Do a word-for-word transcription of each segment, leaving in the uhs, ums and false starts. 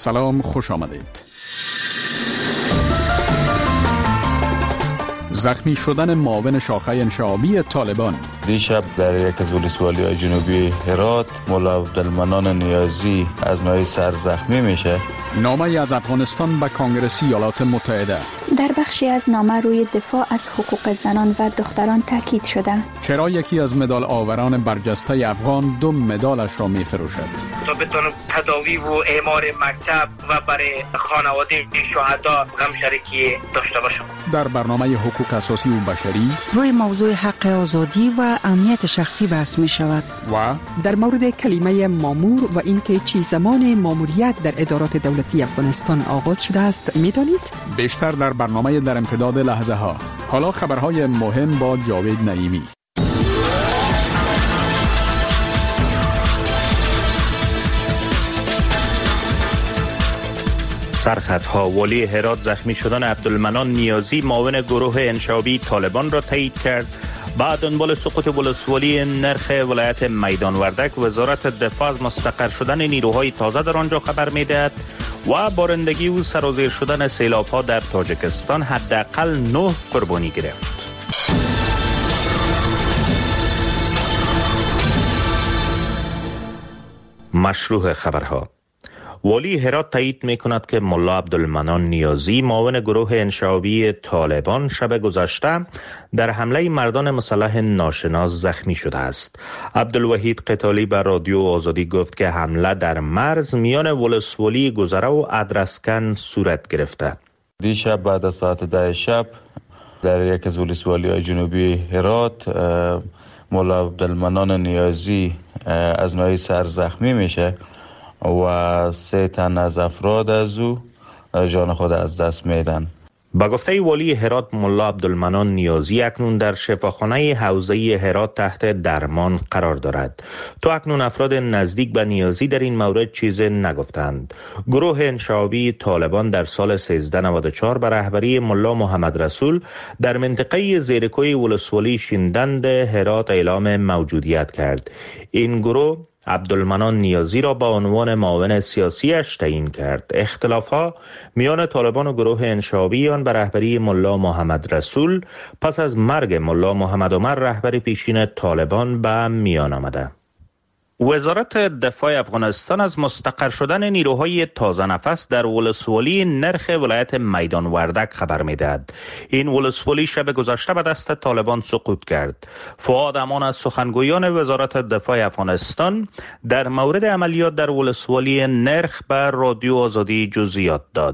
سلام، خوش آمدید. زخمی شدن معاون شاخه انشعابی طالبان. دیشب در یک از ولسوالی‌های جنوبی هرات مولا عبدالمنان نیازی از نوع سر زخمی میشه. نامه از افغانستان به کنگره ایالات متحده. در بخشی از نامه روی دفاع از حقوق زنان و دختران تاکید شده. چرا یکی از مدال آوران برجسته افغان دو مدالش را می فروشد؟ تا بتونم تداوی و اعمار مکتب و برای خانواده شهدا غم شریکی داشته باشم. در برنامه حقوق اساسی و بشری روی موضوع حق آزادی و امنیت شخصی بحث می شود و در مورد کلمه مامور و اینکه چی زمان ماموریت در ادارات دولتی افغانستان آغاز شده است می دانید؟ بیشتر در برنامه در امتداد لحظه ها. حالا خبرهای مهم با جاوید نعیمی. سرخطها. والی هرات زخمی شدن عبدالمنان نیازی معاون گروه انشعابی طالبان را تایید کرد. بعد دنبال سقوط ولسوالی نرخ ولایت میدان وردک، وزارت دفاع از مستقر شدن نیروهای تازه در آنجا خبر می‌دهد و بارندگی و سرازیر شدن سیلاب‌ها در تاجیکستان حداقل نه قربانی گرفت. مشروع خبرها. والی هرات تایید می کند که مولا عبدالمنان نیازی معاون گروه انشعابی طالبان شب گذشته در حمله مردان مسلح ناشناس زخمی شده است. عبدالوحید قتالی بر رادیو آزادی گفت که حمله در مرز میان ولسوالی گذره و ادرسکن صورت گرفته. دیشب بعد از ساعت ده شب در یک از ولسوالی‌های جنوبی هرات مولا عبدالمنان نیازی از نوع سر زخمی میشه و سه تن از افراد از او جان خود از دست میدن. با گفته والی هرات، مولا عبدالمنان نیازی اکنون در شفاخانه حوزه‌ای هرات تحت درمان قرار دارد. تا اکنون افراد نزدیک به نیازی در این مورد چیزی نگفتند. گروه انشعابی طالبان در سال سیزده نود و چهار به رهبری مولا محمد رسول در منطقه زیرکوی ولسوالی شیندند هرات اعلام موجودیت کرد. این گروه عبدالمنان نیازی را به عنوان معاون سیاسیش تعیین کرد. اختلاف‌ها میان طالبان و گروه انشعابی آن به رهبری ملا محمد رسول پس از مرگ ملا محمد عمر رهبر پیشین طالبان به میان آمده. وزارت دفاع افغانستان از مستقر شدن نیروهای تازه نفس در ولسوالی نرخ ولایت میدان وردک خبر می‌دهد. این ولسوالی شب گذشته به دست طالبان سقوط کرد. فؤاد امان از سخنگویان وزارت دفاع افغانستان در مورد عملیات در ولسوالی نرخ به رادیو آزادی جزئیات داد.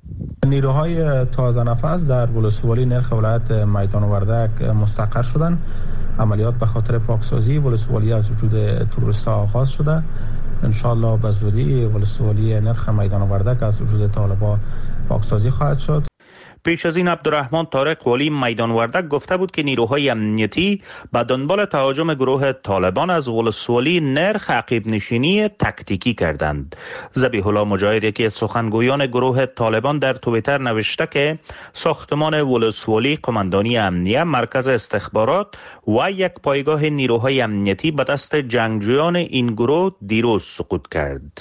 نیروهای تازه نفس در ولسوالی نرخ ولایت میدان وردک مستقر شدند. عملیات به خاطر پاکسازی ولسوالی از وجود تروریست‌ها آغاز شده. انشالله به زودی ولسوالی نرخ میدان وردک از وجود طالبان پاکسازی خواهد شد. پیش از این عبدالرحمن طارق والی میدان وردک گفته بود که نیروهای امنیتی به دنبال تهاجم گروه طالبان از ولسوالی نرخ عقب نشینی تکتیکی کردند. ذبیح الله مجاهد، یکی از سخنگویان گروه طالبان، در توییتر نوشته که ساختمان ولسوالی، قماندانی امنیه، مرکز استخبارات و یک پایگاه نیروهای امنیتی به دست جنگجویان این گروه دیروز سقوط کرد.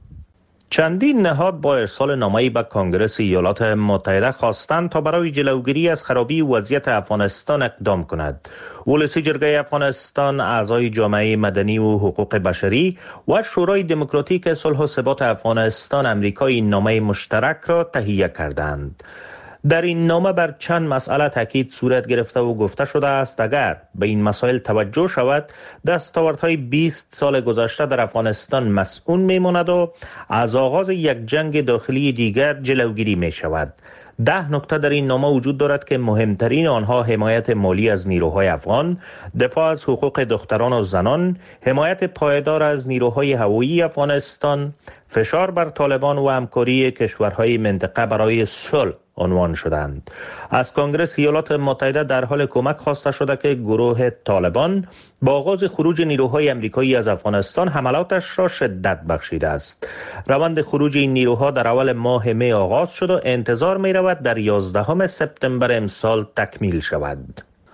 چندین نهاد با ارسال نامه‌ای به کنگره ایالات متحده خواستند تا برای جلوگیری از خرابی وضعیت افغانستان اقدام کند. ولسی جرگه افغانستان، اعضای جامعه مدنی و حقوق بشری و شورای دموکراتیک صلح و ثبات افغانستان امریکا این نامه مشترک را تهیه کردند. در این نامه بر چند مسئله تاکید صورت گرفته و گفته شده است اگر به این مسائل توجه شود، دستاوردهای بیست سال گذشته در افغانستان مسئول میماند و از آغاز یک جنگ داخلی دیگر جلوگیری می شود. ده نکته در این نامه وجود دارد که مهمترین آنها حمایت مالی از نیروهای افغان، دفاع از حقوق دختران و زنان، حمایت پایدار از نیروهای هوایی افغانستان، فشار بر طالبان و همکاری کشورهای منطقه برای صلح عنوان شدند. از کنگره ایالات متحده در حال کمک خواسته شده که گروه طالبان با آغاز خروج نیروهای امریکایی از افغانستان حملاتش را شدت بخشیده است. روند خروج این نیروها در اول ماه می آغاز شد و انتظار می رود در یازدهم سپتامبر امسال تکمیل شود.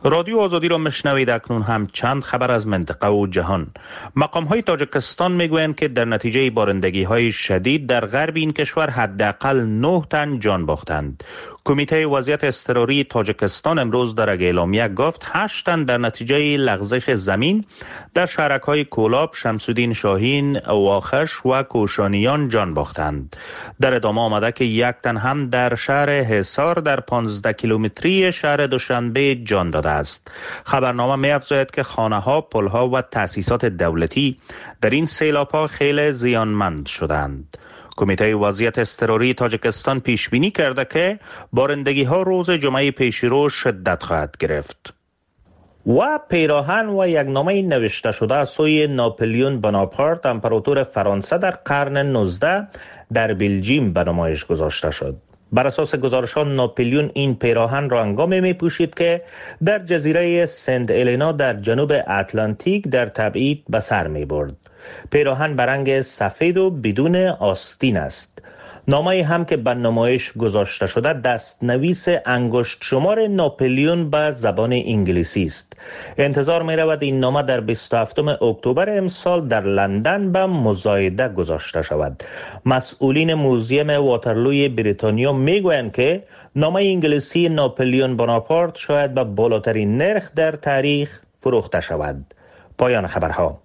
رادیو آزادی را مشنوید. اکنون هم چند خبر از منطقه و جهان. مقام های تاجیکستان میگویند که در نتیجه بارندگی های شدید در غرب این کشور حداقل نه تن جان باختند. کمیته وضعیت اضطراری تاجیکستان امروز در اعلامیه گفت هشت تن در نتیجه لغزش زمین در شهرک‌های کولاب، شمس‌الدین شاهین، واخش و کوشانیان جان باختند. در ادامه آمده که یک تن هم در شهر حصار در پانزده کیلومتری شهر دوشنبه جان داده است. خبرنامه می‌افزاید که خانه‌ها، پل‌ها و تأسیسات دولتی در این سیلاب‌ها خیلی زیانمند شدند. کمیته وضعیت اضطراری تاجیکستان پیش بینی کرده که بارندگی‌ها روز جمعه پیشرو شدت خواهد گرفت. و پیراهن و یک نامه نوشته شده از سوی ناپلیون بناپارت امپراتور فرانسه در قرن نوزدهم در بلژیم به نمایش گذاشته شد. بر اساس گزارش‌ها ناپلیون این پیراهن را هنگامی می‌پوشید که در جزیره سنت الینا در جنوب اتلانتیک در تبعید به سر می‌برد. پیراهن به رنگ سفید و بدون آستین است. نامه هم که به نمایش گذاشته شده دستنویس انگشت شمار ناپلیون به زبان انگلیسی است. انتظار می رود این نامه در بیست و هفتم اکتبر امسال در لندن به مزایده گذاشته شود. مسئولین موزیم واترلوی بریتانیا می گویند که نامه انگلیسی ناپلیون بناپارت شاید به بالاترین نرخ در تاریخ فروخته شود. پایان خبرها.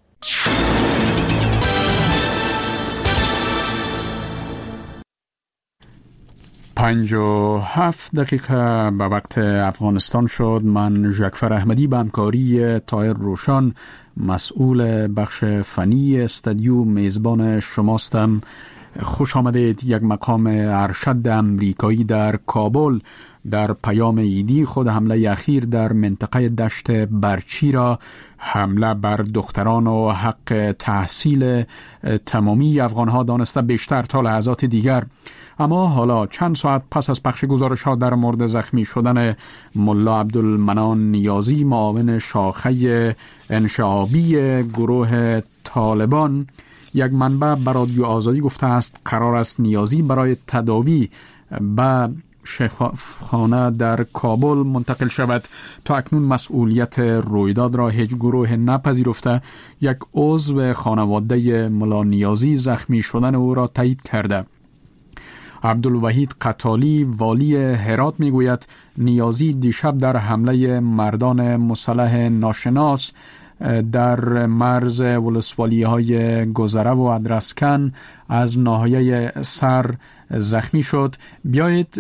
پنج و هفت دقیقه به وقت افغانستان شد. من ژکفر احمدی به همکاری طاهر روشن مسئول بخش فنی استودیو میزبان شماستم. خوش آمدید. یک مقام ارشد امریکایی در کابل در پیام عیدی خود حمله اخیر در منطقه دشت برچی را حمله بر دختران و حق تحصیل تمامی افغانها دانسته بیشتر تا لحظات دیگر. اما حالا چند ساعت پس از پخش گزارش ها در مورد زخمی شدن ملا عبدالمنان نیازی معاون شاخه انشعابی گروه طالبان، یک منبع به رادیو آزادی گفته است قرار است نیازی برای تداوی به شفاخانه در کابل منتقل شود. تا اکنون مسئولیت رویداد را هیچ گروه نپذیرفته. یک عضو خانواده ملا نیازی زخمی شدن او را تایید کرده. عبدالوحید قتالی والی هرات میگوید نیازی دیشب در حمله مردان مسلح ناشناس در مرز ولسوالی های گذره و ادرسکن از ناحیه سر زخمی شد. بیایید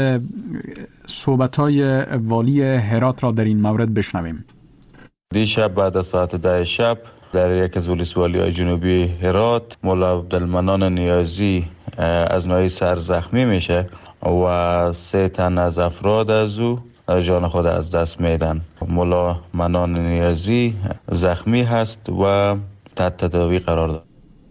صحبت های والی هرات را در این مورد بشنویم. دیشب بعد از ساعت ده شب در یک از ولسوالی های جنوبی هرات ملا عبدالمنان نیازی از ناحیه سر زخمی میشه و سه تن از افراد از او جان خود از دست میدن. ملا منان نیازی زخمی هست و تحت تداوی قرار دارد.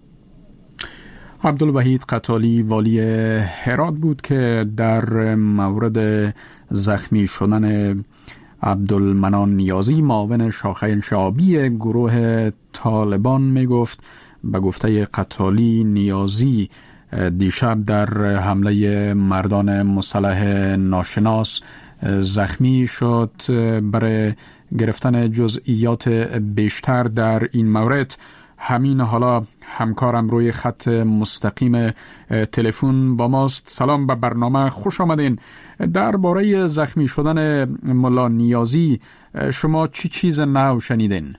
عبدالوحید قتالی والی هرات بود که در مورد زخمی شدن عبدالمنان نیازی معاون شاخه انشعابی گروه طالبان می گفت. به گفته قتالی نیازی دیشب در حمله مردان مسلح ناشناس زخمی شد. برای گرفتن جزئیات بیشتر در این مورد همین حالا همکارم روی خط مستقیم تلفن با ماست. سلام به برنامه، خوش آمدین. درباره زخمی شدن ملا نیازی شما چی چیز نو شنیدین؟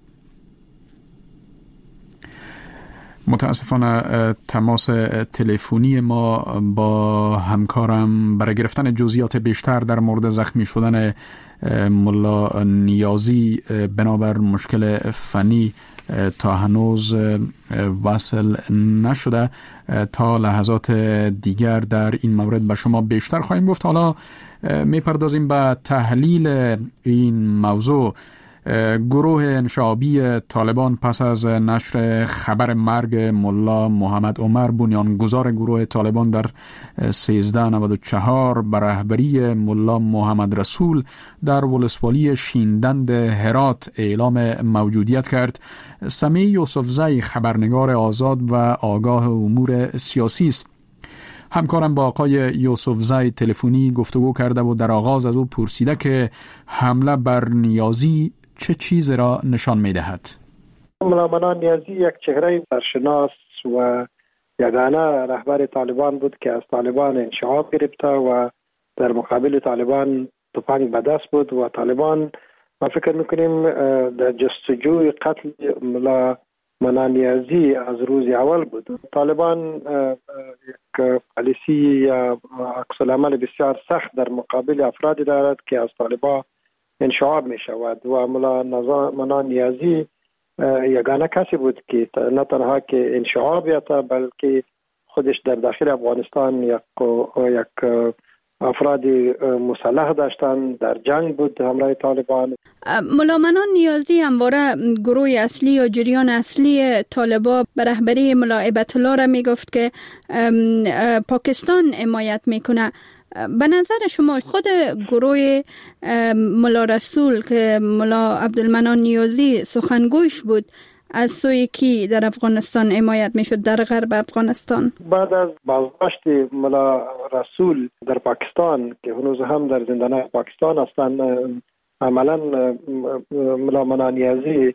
متاسفانه تماس تلفنی ما با همکارم برای گرفتن جزئیات بیشتر در مورد زخمی شدن ملا نیازی بنابر مشکل فنی تا هنوز وصل نشده. تا لحظات دیگر در این مورد به شما بیشتر خواهیم گفت. حالا میپردازیم به تحلیل این موضوع. گروه انشعابی طالبان پس از نشر خبر مرگ ملا محمد عمر بنیانگذار گروه طالبان در سیزده نود و چهار به رهبری ملا محمد رسول در ولسوالی شیندند هرات اعلام موجودیت کرد. سمیع یوسفزی خبرنگار آزاد و آگاه امور سیاسی است. همکارم با آقای یوسفزی تلفنی گفتگو کرده و در آغاز از او پرسیده که حمله بر نیازی چه چیز را نشان می‌دهد. ملا منان نیازی یک چهره سرشناس و یگانه رهبر طالبان بود که از طالبان انشعاب گرفته و در مقابل طالبان تفنگ به دست بود و طالبان ما فکر میکنیم در جستجوی قتل ملا منان نیازی از روز اول بود. طالبان یک پالیسی یا عکس العمل بسیار سخت در مقابل افرادی دارد که از طالبان انشعاب می شود و ملا منان نیازی یگانه کسی بود که نه تنها که انشعاب یافته بلکه خودش در داخل افغانستان یک یک افراد مسلح داشتن، در جنگ بود همراه طالبان. ملا منان نیازی همواره گروه اصلی یا جریان اصلی طالبان به رهبری ملا هیبت الله را میگفت که پاکستان حمایت میکنه. به نظر شما خود گروه ملا رسول که ملا عبدالمنان نیازی سخنگویش بود از سوی کی در افغانستان حمایت میشد در غرب افغانستان؟ بعد از بازداشت ملا رسول در پاکستان که هنوز هم در زندان پاکستان هستند، عملا ملا منان نیازی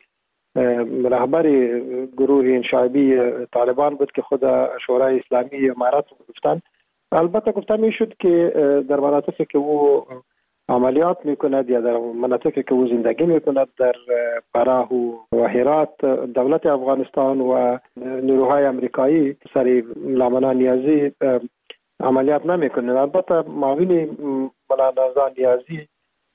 رهبر گروه انشعابی طالبان بود که خود شورای اسلامی امارات گفتند. البته گفته میشد که در مناطقی که او عملیات میکند یا در مناطقی که او زندگی میکند در فراه و هرات دولت افغانستان و نیروهای امریکایی سر ملا منان نیازی عملیات نمیکنند. البته معاون ملا منان نیازی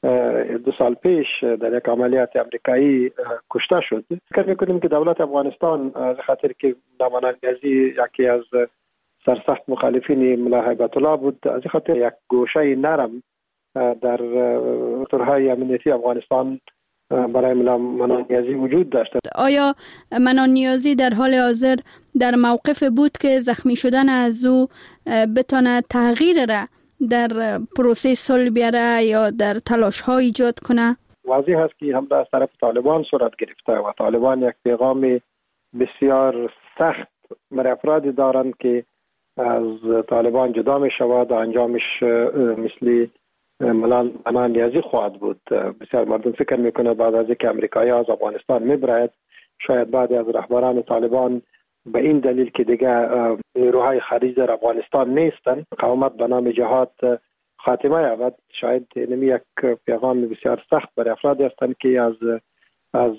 دو سال پیش در یک عملیات امریکایی کشته شد. فکر میکنیم که دولت افغانستان از خاطر که ملا منان نیازی یکی از سرسخت مخالفین ملا هیبت الله بود، از خاطر یک گوشه نرم در اطارهای امنیتی افغانستان برای ملا منان نیازی وجود داشت. آیا منان نیازی در حال حاضر در موقف بود که زخمی شدن از او بتونه تغییر را در پروسه صلح بیاره یا در تلاش ها ایجاد کنه؟ واضح است که هم از طرف طالبان صورت گرفته و طالبان یک پیغام بسیار سخت برای افرادی دارند که از طالبان جدا می شود و انجامش مثل ملا منان نیازی خواهد بود. بسیار مردم فکر میکنه بعد از اینکه امریکایی از افغانستان میبرد شاید بعد از رهبران طالبان به این دلیل که دیگه نیروهای خارجی در افغانستان نیستن قومت به نام جهاد خاتمه یابد، شاید اینمی یک پیغام بسیار سخت برای افرادی هستند که از از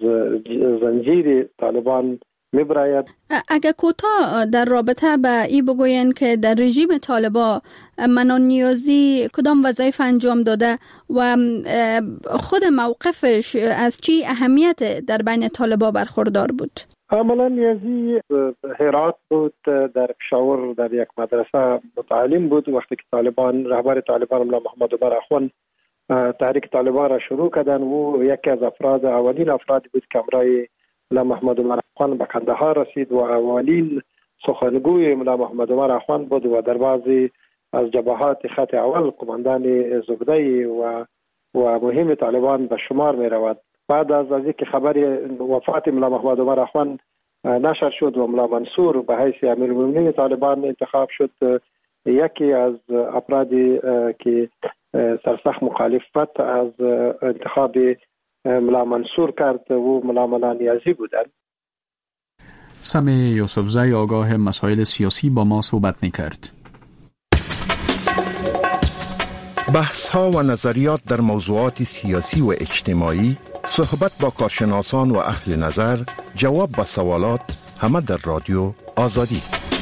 زنجیر طالبان میبراید. اگر کوتاه در رابطه به ای بگوین که در رژیم طالبان منان نیازی کدام وظایف انجام داده و خود موقفش از چی اهمیت در بین طالبان برخوردار بود؟ منان نیازی هرات بود، در پشاور در یک مدرسه متعلم بود. وقتی که طالبان رهبر طالبان ملا محمد عمر اخوان تحریک طالبان را شروع کردن و یکی از افراد اولین افرادی بود که همراه ملا محمد عمر اخوان به کندهار رسید و اولین سخنگوی ملا محمد عمر اخوان بود و در بعضی از جبهات خط اول قماندان زبده و و مهم طالبان به شمار می رود. بعد از اینکه خبر وفات ملا محمد عمر اخوان نشر شد و ملا منصور به حیث امیرالمومنین طالبان انتخاب شد، یکی از افرادی که سرسخت مخالفت از انتخاب ملا منصور کرد و ملا منان نیازی بودند. سمی یوسفزی آگاه مسائل سیاسی با ما صحبت می‌کرد. بحث ها و نظریات در موضوعات سیاسی و اجتماعی، صحبت با کارشناسان و اهل نظر، جواب به سوالات، همه در رادیو آزادی.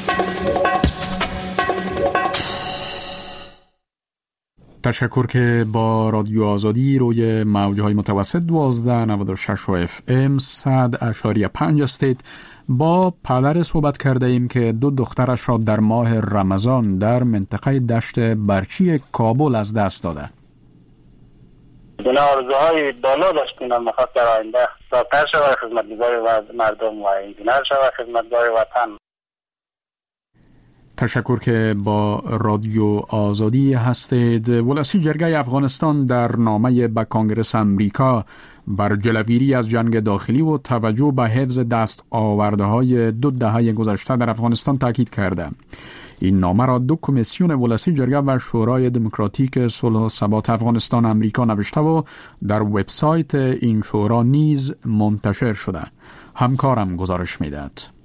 تشکر که با رادیو آزادی روی موجهای متوسط دوازده نود و شش و اف ام صد اشاری پنج استید با پدر صحبت کرده ایم که دو دخترش را در ماه رمضان در منطقه دشت برچی کابل از دست داده. بنا آرزوهای بالا داشتیم و میخواست در آینده دکتر شود، خدمتگزار مردم و انجینر شود، خدمتگزار وطن. تشکر که با رادیو آزادی هستید. ولسی جرگه افغانستان در نامه به کانگرس امریکا بر جلوگیری از جنگ داخلی و توجه به حفظ دست آورده های دو دهه گذشته در افغانستان تاکید کرده. این نامه را دو کمیسیون ولسی جرگه و شورای دموکراتیک صلح و ثبات افغانستان امریکا نوشته و در وبسایت این شورا نیز منتشر شده. همکارم گزارش میدهد.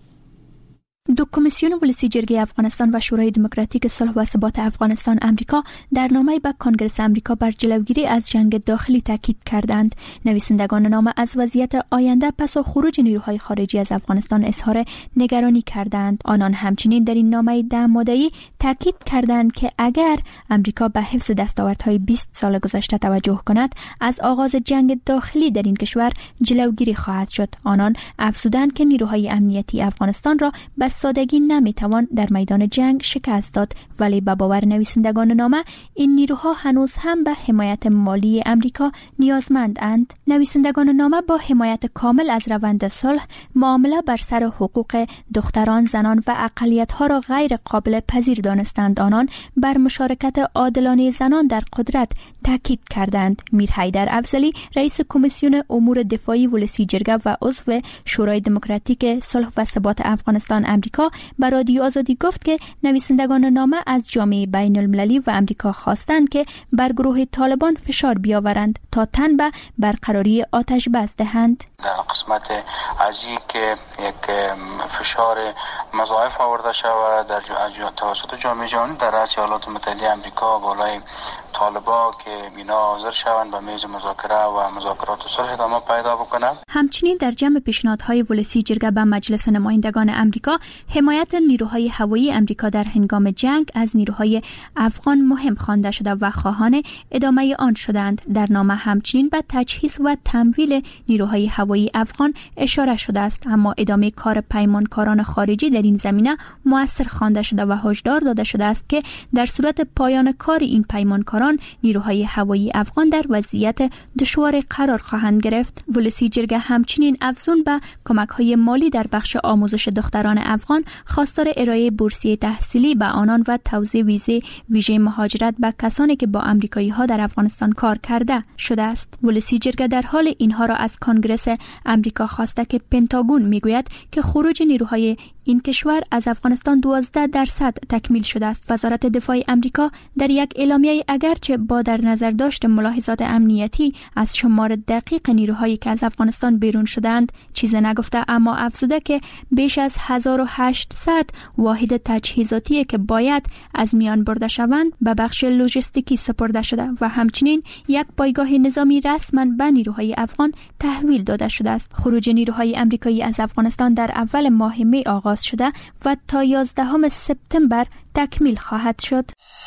دو کمیسیون ولسی جرگه افغانستان و شورای دموکراتیک صلح و ثبات افغانستان امریکا در نامه‌ای به کنگره امریکا بر جلوگیری از جنگ داخلی تاکید کردند. نویسندگان نامه از وضعیت آینده پس از خروج نیروهای خارجی از افغانستان اظهار نگرانی کردند. آنان همچنین در این نامه ده ماده‌ای تاکید کردند که اگر امریکا به حفظ دستاوردهای بیست سال گذشته توجه کند، از آغاز جنگ داخلی در این کشور جلوگیری خواهد شد. آنان افزودند که نیروهای امنیتی افغانستان را به سادگی نمیتوان در میدان جنگ شکست داد، ولی به باور نویسندگان نامه این نیروها هنوز هم به حمایت مالی امریکا نیازمندند. نویسندگان نامه با حمایت کامل از روند صلح معامله بر سر حقوق دختران، زنان و اقلیت‌ها را غیر قابل پذیر دانستند. آنان بر مشارکت عادلانه زنان در قدرت تاکید کردند. میر حیدر افضلی رئیس کمیسیون امور دفاعی ولسی جرگه و عضو شورای دموکراتیک صلح و ثبات افغانستان امریکا به رادیو آزادی گفت که نویسندگان نامه از جامعه بین المللی و امریکا خواستند که بر گروه طالبان فشار بیاورند تا تن به برقراری آتش بس دهند. در قسمت ازی که یک فشار مضاعف آورده شود در توسط جامعه جهانی در رأس ایالات متحده امریکا بالای طالبا که اینا حاضر شوند به میز مذاکره و مذاکرات صلح ادامه پیدا بکنند. همچنین در جمع پیشنهادهای ولسی جرگه به مجلس نمایندگان امریکا حمایت نیروهای هوایی امریکا در هنگام جنگ از نیروهای افغان مهم خوانده شده و خواهان ادامه آن شدند. در نامه همچنین به تجهیز و تمویل نیروهای هوایی افغان اشاره شده است، اما ادامه کار پیمانکاران خارجی در این زمینه مؤثر خوانده شده و هشدار داده شده است که در صورت پایان کار این پیمانکاران نیروهای هوایی افغان در وضعیت دشوار قرار خواهند گرفت. ولسی جرگه همچنین افزون به کمک‌های مالی در بخش آموزش دختران افغان خواستار ارائه بورسیه تحصیلی به آنان و توزیع ویزه ویژه مهاجرت به کسانی که با آمریکایی‌ها در افغانستان کار کرده شده است. ولسی جرگه در حال اینها را از کنگره امریکا خواسته که پنتاگون میگوید که خروج نیروهای این کشور از افغانستان دوازده درصد تکمیل شده است. وزارت دفاع امریکا در یک اعلامیه اگرچه با در نظر داشت ملاحظات امنیتی از شمار دقیق نیروهایی که از افغانستان بیرون شدند چیز نگفته، اما افزوده که بیش از هزار و هشتصد واحد تجهیزاتی که باید از میان برده شوند به بخش لوجستیکی سپرده شده و همچنین یک پایگاه نظامی رسما به نیروهای افغان تحویل داده شده است. خروج نیروهای امریکایی از افغانستان در اول ماه می آغاز شده و تا یازدهم سپتامبر تکمیل خواهد شد.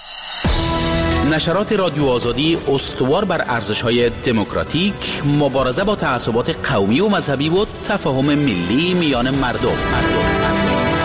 نشرات رادیو آزادی استوار بر ارزش‌های دموکراتیک، مبارزه با تعصبات قومی و مذهبی و تفاهم ملی میان مردم. مردم.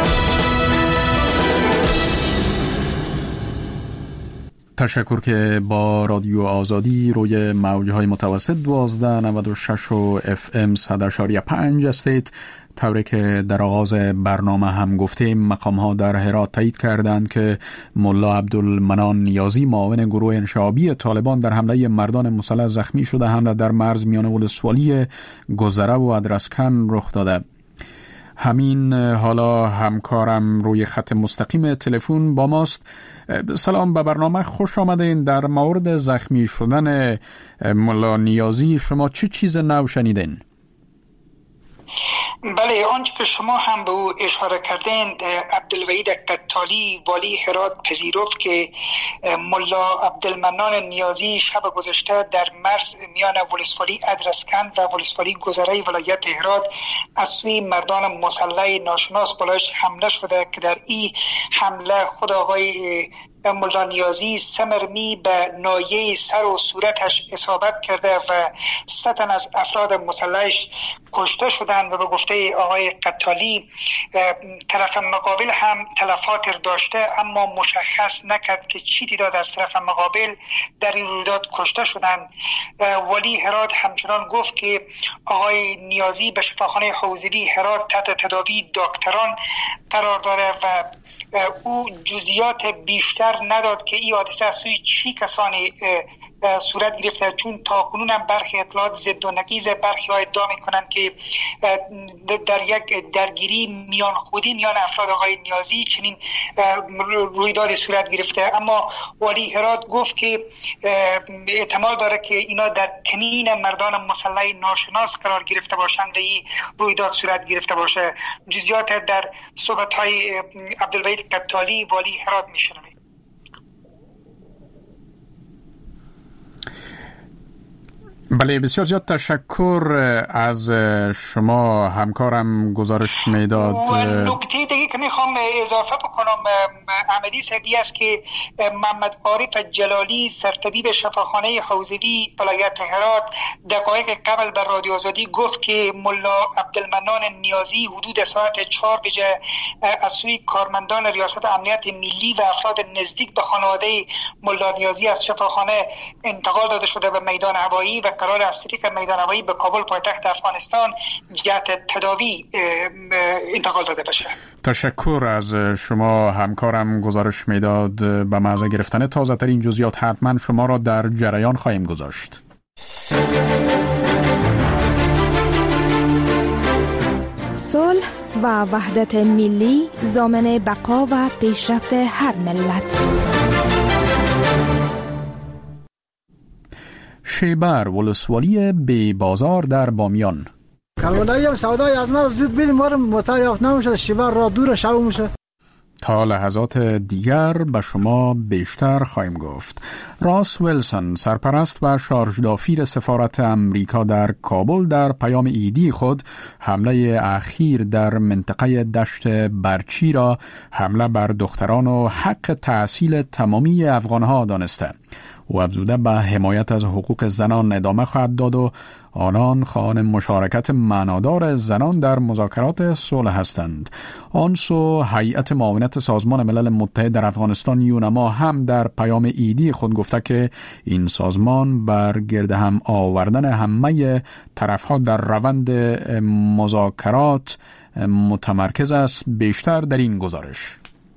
تشکر که با رادیو آزادی روی موجهای متوسط دوازده نود و شش و اف ام صد اشاری پنج استید. طوری که در آغاز برنامه هم گفتیم، مقام ها در هرات تایید کردند که ملا عبدالمنان نیازی معاون گروه انشعابی طالبان در حمله مردان مسلح زخمی شده. حمله در مرز میان ولسوالی گذره و ادرسکن رخ داده. همین حالا همکارم روی خط مستقیم تلفن با ماست. سلام، به برنامه خوش آمدین. در مورد زخمی شدن ملا نیازی شما چه چیز نو شنیدین؟ بله، آنچه که شما هم به او اشاره کردین، عبدالوحید قتالی والی هرات پذیرفت که ملا عبدالمنان نیازی شب گذشته در مرز میان ولسوالی ادرسکن و ولسوالی گذره ولایت هرات از سوی مردان مسلح ناشناس بالایش حمله شده که در این حمله خود آقای ملا نیازی سمرمی به نایه سر و صورتش اصابت کرده و سه تن از افراد مسلحش کشته شدند و به گفته آقای قتالی طرف مقابل هم تلفات داشته، اما مشخص نکرد که چی تعداد از طرف مقابل در این رویداد کشته شدند. ولی هرات همچنان گفت که آقای نیازی به شفاخانه حوزوی هرات تحت تداوی دکتران قرار داره و او جزئیات بیشتر نداد که این حادثه از سوی چی کسانی صورت گرفته، چون تا کنون هم برخی اطلاعات ضد و نقیض، برخی ها ادعا میکنند که در یک درگیری میان خودی میان افراد آقای نیازی چنین رویداد صورت گرفته. اما والی هرات گفت که احتمال داره که اینا در کمین مردان مسلح ناشناس قرار گرفته باشند و این رویداد صورت گرفته باشه. جزئیات در صحبت‌های عبدالوحید قتالی والی هرات میشنوید. بله، بسیار زیاد تشکر از شما همکارم گزارش میداد. و نکته دیگه که میخوام اضافه بکنم احمدی صاحبی است که محمد عارف جلالی سرطبیب شفاخانه حوزوی ولایت هرات دقایق قبل بر رادیو آزادی گفت که ملا عبدالمنان نیازی حدود ساعت چهار بجه از سوی کارمندان ریاست امنیت ملی و افراد نزدیک به خانواده ملا نیازی از شفاخانه انتقال داده شده به میدان هوایی و قرار از طریق میدان هوایی به کابل پایتخت افغانستان جهت تداوی انتقال داده بشه. تشکر از شما همکارم گزارش میداد. به محض گرفتن تازه ترین جزئیات حتما شما را در جریان خواهیم گذاشت. صلح و وحدت ملی ضامن بقا و پیشرفت هر ملت. شیبر ولسوالی بی بازار در بامیان. کلولایی هم سودای از ما زود بریم مارم متعارف نمیشه، شیبر را دور شو میشه. تا لحظات دیگر به شما بیشتر خواهیم گفت. راس ویلسون سرپرست و شارژدافیر سفارت امریکا در کابل در پیام ایدی خود حمله اخیر در منطقه دشت برچی را حمله بر دختران و حق تحصیل تمامی افغانها دانسته. او افزوده به حمایت از حقوق زنان ادامه خواهد داد و آنان خواهان مشارکت معنادار زنان در مذاکرات صلح هستند. آن سو هیئت معاونت سازمان ملل متحد در افغانستان یونما هم در پیام ایدی خود گفته که این سازمان بر گرد هم آوردن همه طرفها در روند مذاکرات متمرکز است. بیشتر در این گزارش.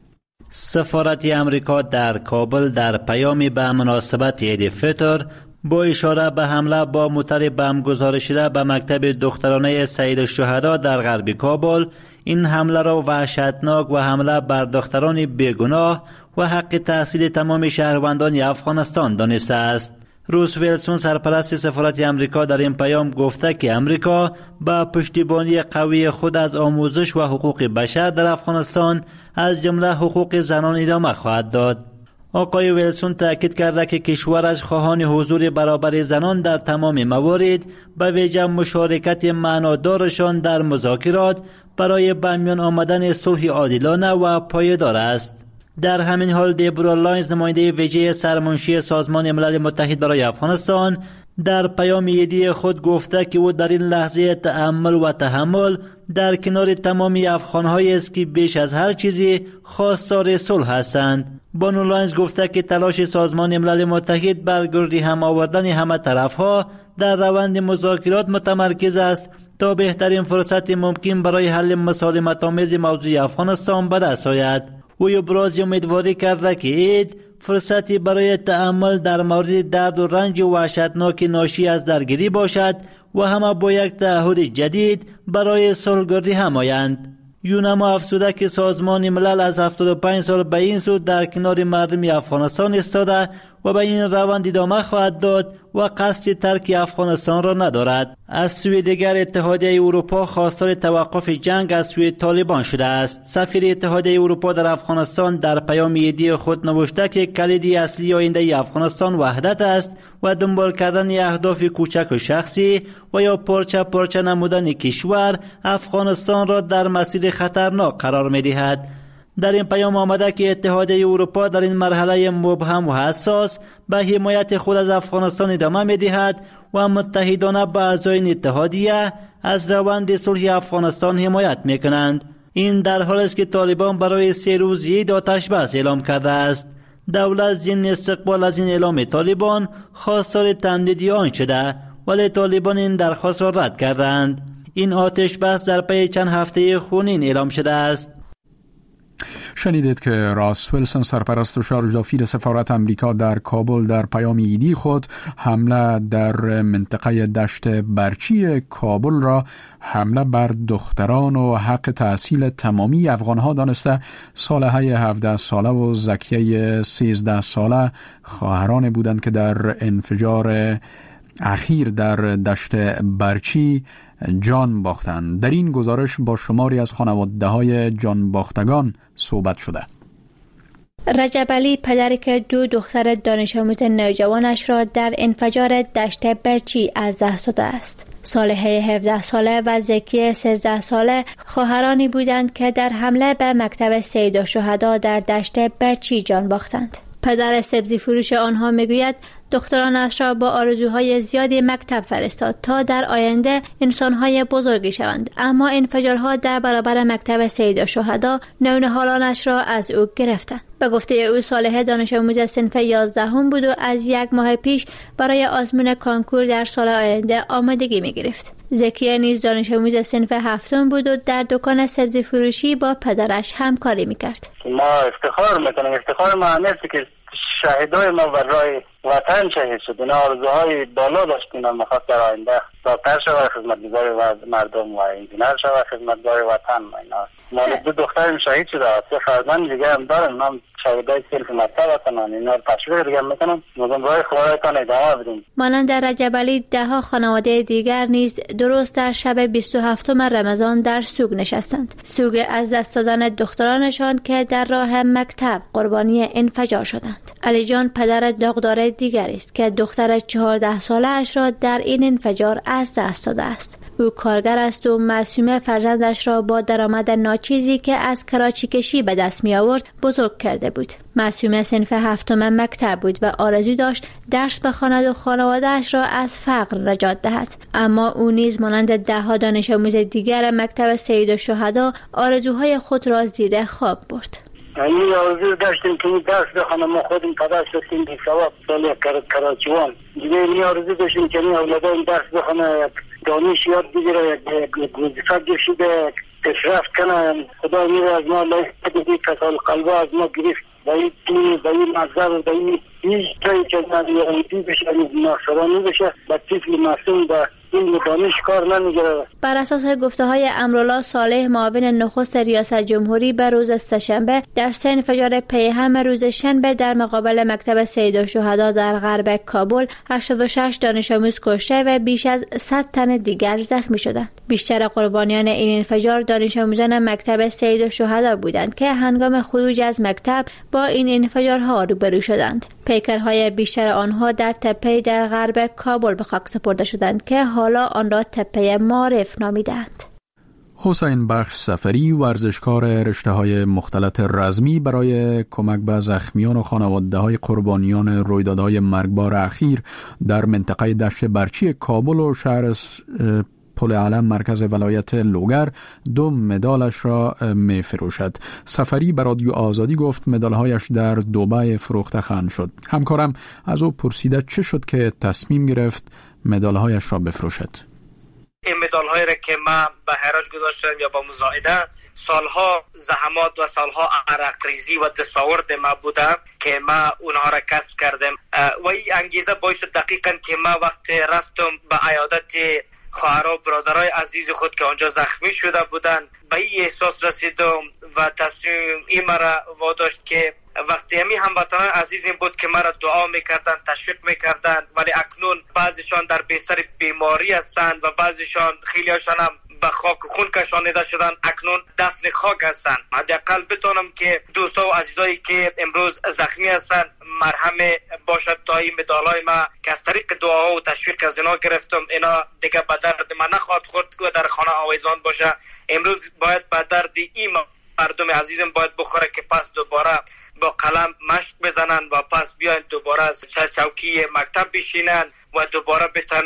سفارت امریکا در کابل در پیامی به مناسبت عید فطر با اشاره به حمله با موتر بم گذاری شده به مکتب دخترانه سید الشهدا در غرب کابل این حمله را وحشتناک و حمله بر دختران بیگناه و حق تحصیل تمام شهروندان افغانستان دانسته است. روس ویلسون سرپرست سفارت امریکا در این پیام گفته که امریکا با پشتیبانی قوی خود از آموزش و حقوق بشر در افغانستان از جمله حقوق زنان ادامه خواهد داد. آقای ویلسون تاکید کرده که کشورش خواهان حضور برابر زنان در تمام موارد به ویژه مشارکت معنادارشان در مذاکرات برای به میان آمدن صلح عادلانه و پایدار است. در همین حال دیبرا لاینز نماینده ویژه سرمنشی سازمان ملل متحد برای افغانستان در پیام ایدی خود گفته که او در این لحظه تأمل و تحمل در کنار تمامی افغان‌هایی است که بیش از هر چیزی خواستار صلح هستند. بانو لاینز گفته که تلاش سازمان ملل متحد بر گردی هم آوردن همه طرفها در روند مذاکرات متمرکز است تا بهترین فرصت ممکن برای حل مسالمت‌آمیز موضوع افغانستان به دست آید. او ابراز امیدواری کرده که عید فرصتی برای تأمل در مورد درد و رنج وحشتناک ناشی از درگیری باشد و همه با یک تعهد جدید برای صلح‌گردی هم آیند. یونما افزوده که سازمان ملل از هفتاد و پنج سال به این سو در کنار مردم افغانستان ایستاده و به این روند ادامه خواهد داد و قصد ترک افغانستان را ندارد. از سوی دیگر اتحادیه اروپا خواستار توقف جنگ از سوی طالبان شده است. سفیر اتحادیه اروپا در افغانستان در پیام ایدی خود نوشته که کلیدی اصلی آینده افغانستان وحدت است و دنبال کردن اهداف کوچک و شخصی و یا پارچه پارچه نمودن کشور افغانستان را در مسیر خطرناک قرار می‌دهد. در این پیام آمده که اتحادیه اروپا در این مرحله مبهم و حساس به حمایت خود از افغانستان ادامه می‌دهد و متحدانه به اعضای اتحادیه از روند صلح افغانستان حمایت می‌کنند. این در حالی است که طالبان برای سه روز عید آتش بس اعلام کرده است. دولت ضمن استقبال از این اعلام طالبان خواستار تمدیدی آن شده، ولی طالبان این درخواست را رد کردند. این آتش بس در پی چند هفته خونین اعلام شده است. شنیدید که راس ویلسون سرپرست و شارژ دافیر سفارت امریکا در کابل در پیام ایدی خود حمله در منطقه دشت برچی کابل را حمله بر دختران و حق تحصیل تمامی افغانها دانسته صالحه هفده ساله و زکیه سیزده ساله خواهران بودند که در انفجار اخیر در دشت برچی جان باختند. در این گزارش با شماری از خانواده‌های جان باختگان صحبت شده. رجب علی پدری که دو دختر دانش آموز نوجوانش را در انفجار دشت برچی از دست داده است. صالحه هفده ساله و زکیه سیزده ساله خواهرانی بودند که در حمله به مکتب سید الشهدا در دشت برچی جان باختند. پدر سبزی فروش آنها میگوید دخترانش را با آرزوهای زیادی مکتب فرستاد تا در آینده انسانهای بزرگی شوند، اما انفجارها در برابر مکتب سید الشهدا نونهالانش را از او گرفتند. به گفته او صالح دانش آموز صنف یازدهم بود و از یک ماه پیش برای آزمون کانکور در سال آینده آمادگی می گرفت. زکیه نیز دانش آموز صنف هفتم بود و در دکان سبزی فروشی با پدرش همکاری می کرد. ما افتخار میکنیم، افتخار ما همیشه که شهیدای ما برای وطن شهید شد. اینا آرزوهای بالا داشتیم، میخواست در آینده دکتر شود، خدمتگزار و مردم و انجینر شود، خدمتگزار وطن. اینا ما دو دخترم شهید شده، سه فرزند دیگه هم دارم، هم شهیدای صنف مکتب هستن. اینا رو تشویق دیگه میکنم مردم راه خدایتان ادامه بدیم. مانند در رجب علی ده ها خانواده دیگر نیز درست در شب بیست و هفتم رمضان در سوگ نشستند. سوگ از دست دادن دخترانشان که در راه مکتب قربانی انفجار شدند. علی جان پدر داغدار دیگری است که دختر چهارده ساله اش را در این انفجار از دست داده است. او کارگر است و معصومه فرزندش را با درآمد ناچیزی که از کراچی کشی به دست می آورد بزرگ کرده بود. معصومه صنف هفتم مکتب بود و آرزو داشت درس بخواند و خانواده‌اش را از فقر نجات دهد، اما او نیز مانند ده ها دانش آموز دیگر مکتب سید الشهدا آرزوهای خود را زیر خاک برد. این آرزو داشتیم که درس بخوانم، ما خودم پدر شدیم بی سواد سال کراچیوان. دیگه این آرزو داشتیم که این اولادان درس بخوانه، دانش یاد بگیره، یک وظیفه کشیده، پیشرفت کنه. خدا میره از ما لایق دیدی کسال قلبا از ما گرفت. با این دین، با این مذهب، با این هیچ جایی که نمیدی بشه، ناصرانی بشه، با طفل معصوم با این دانش کار نمیگیره. بر اساس گفته های امرالله صالح معاون نخست ریاست جمهوری به روز سه‌شنبه در سه انفجار پیهم روز شنبه در مقابل مکتب سید الشهدا در غرب کابل هشتاد و شش دانش آموز کشته و بیش از صد تن دیگر زخمی شدند. بیشتر قربانیان این انفجار دانش آموزان مکتب سید الشهدا بودند که هنگام خروج از مکتب با این انفجارها روبرو شدند. پیکرهای بیشتر آنها در تپه در غرب کابل به خاک سپرده شدند که حالا آن را تپه معارف نامیدند. حسین بخش سفری ورزشکار رشته‌های مختلط رزمی برای کمک به زخمیان و خانواده‌های قربانیان رویدادهای مرگبار اخیر در منطقه دشت برچی کابل و شهر پل علم مرکز ولایت لوگر دو مدالش را می فروشد. سفری به رادیو آزادی گفت مدالهایش در دبی فروخته خواهند شد. همکارم از او پرسیده چه شد که تصمیم گرفت مدالهایش را بفروشد. این مدال‌هایی را که من به حراج گذاشتم یا با مزایده سالها زحمات و سالها عرق ریزی و دستاورد ما بودم که ما اونها را کسب کردم و این انگیزه باعث دقیقاً که ما وقتی رفتم به عیادت خواهرها و برادرای عزیز خود که آنجا زخمی شده بودند به این احساس رسیدم و تصمیم این مرا واداشت که وقتی همی هموطنان عزیزم بود که مرا دعا میکردن، تشویق میکردن، ولی اکنون بعضیشان در بستر بیماری هستند و بعضیشان خیلیشان هم به خاک خون کشانیده شدن، اکنون دفن خاک هستند. حداقل بتونم که دوستا و عزیزایی که امروز زخمی هستند مرهم باشد تا این مدالای ما که از طریق دعاها و تشویق از اینا گرفتم، اینا دیگه به درد ما نخواهد خورد و در خانه آویزان باشه. امروز باید به درد این مردم عزیزم باید بخوره که پس دوباره با قلم مشق بزنن و پس بیاین دوباره از چوکی مکتب بشینن و دوباره بتونن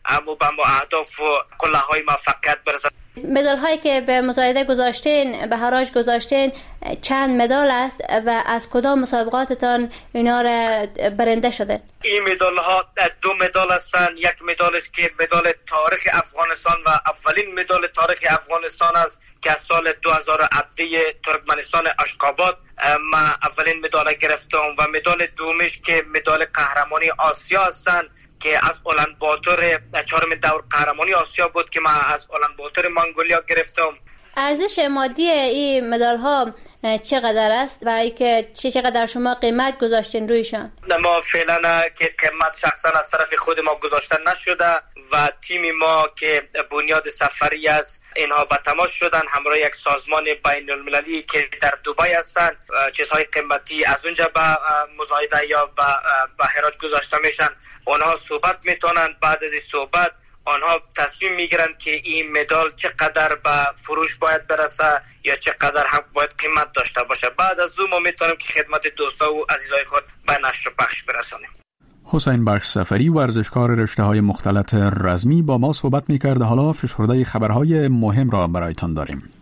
اما با اهداف و قله‌های موفقیت برسند. مدال هایی که به مزایده گذاشتین، به حراج گذاشتین، چند مدال است و از کدام مسابقاتتان اینا را برنده شده؟ این مدال ها دو مدال هستند. یک مدال است که مدال تاریخ افغانستان و اولین مدال تاریخ افغانستان است که از سال دو هزار و هفده ترکمنستان اشخاباد ما اولین مدال گرفتم و مدال دومش که مدال قهرمانی آسیا هستند که از اولان باتور چهارمین دور قهرمانی آسیا بود که من از اولان باتور منگولیا گرفتم. ارزش مادی این مدال ها چقدر است و اینکه چقدر شما قیمت گذاشتین رویشان؟ ما فعلا که قیمت شخصا از طرف خود ما گذاشته نشده و تیم ما که بنیاد سفری است اینها به تماس شدن همراه یک سازمان بین المللی که در دبی هستند. چیزهای قیمتی از اونجا به مزایده یا به حراج گذاشته میشن. آنها صحبت میتونن، بعد از این صحبت آنها تصمیم میگیرند که این مدال چقدر به فروش باید برسه یا چقدر هم باید قیمت داشته باشه. بعد از اون ما میتونیم که خدمت دوستا و عزیزای خود به نشر و پخش برسانیم. حسین بخش سفری، ورزشکار رشته‌های مختلط رزمی، با ما صحبت می‌کرد. حالا فشرده خبرهای مهم را برایتان داریم.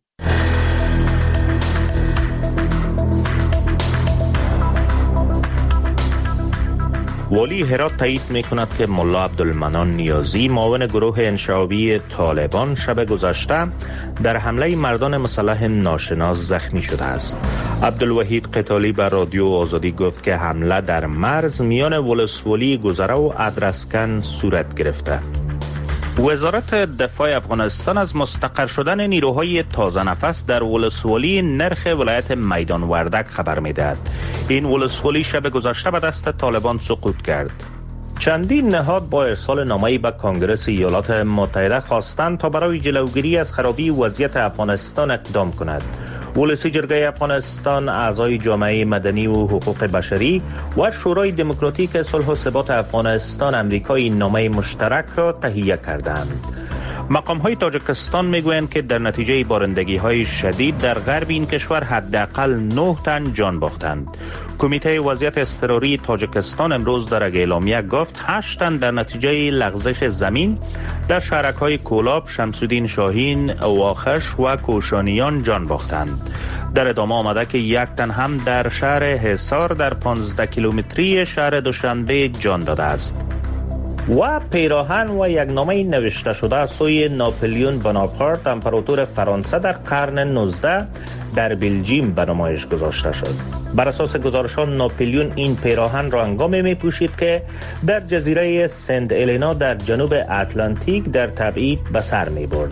والی هرات تایید می‌کند که ملا عبدالمنان نیازی، معاون گروه انشعابی طالبان، شب گذشته در حمله مردان مسلح ناشناس زخمی شده است. عبدالوحید قتالی به رادیو آزادی گفت که حمله در مرز میان ولسوالی گذره و ادرسکن صورت گرفته. وزارت دفاع افغانستان از مستقر شدن نیروهای تازه نفس در ولسوالی نرخ ولایت میدان وردک خبر می‌دهد. این ولسوالی شب گذشته به دست طالبان سقوط کرد. چندین نهاد با ارسال نامه‌ای به کنگره ایالات متحده خواستند تا برای جلوگیری از خرابی وضعیت افغانستان اقدام کند. ولسی جرگه افغانستان، اعضای جامعه مدنی و حقوق بشری و شورای دموکراتیک صلح و ثبات افغانستان امریکا این نامه مشترک را تهیه کردند. مقام های تاجیکستان میگویند که در نتیجه بارندگی های شدید در غرب این کشور حداقل نه تن جان باختند. کمیته وضعیت اضطراری تاجیکستان امروز در اعلامیه گفت هشت تن در نتیجه لغزش زمین در شهرک‌های کولاب، شمس‌الدین شاهین، واخش و کوشانیان جان باختند. در ادامه آمده که یک تن هم در شهر حصار در پانزده کیلومتری شهر دوشنبه جان داده است. و پیراهن و یک نامه نوشته شده از سوی ناپلیون بناپارت، امپراتور فرانسه، در قرن نوزدهم در بلژیم به نمایش گذاشته شد. بر اساس گزارشان ناپلیون این پیراهن را هنگامی می پوشید که در جزیره سنت الینا در جنوب اتلانتیک در تبعید به سر می برد.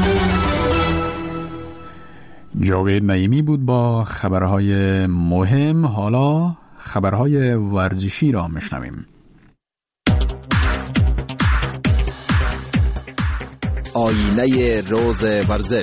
جاوید نعیمی بود با خبرهای مهم. حالا خبرهای ورزشی را میشنویم. آینه روز ورزش.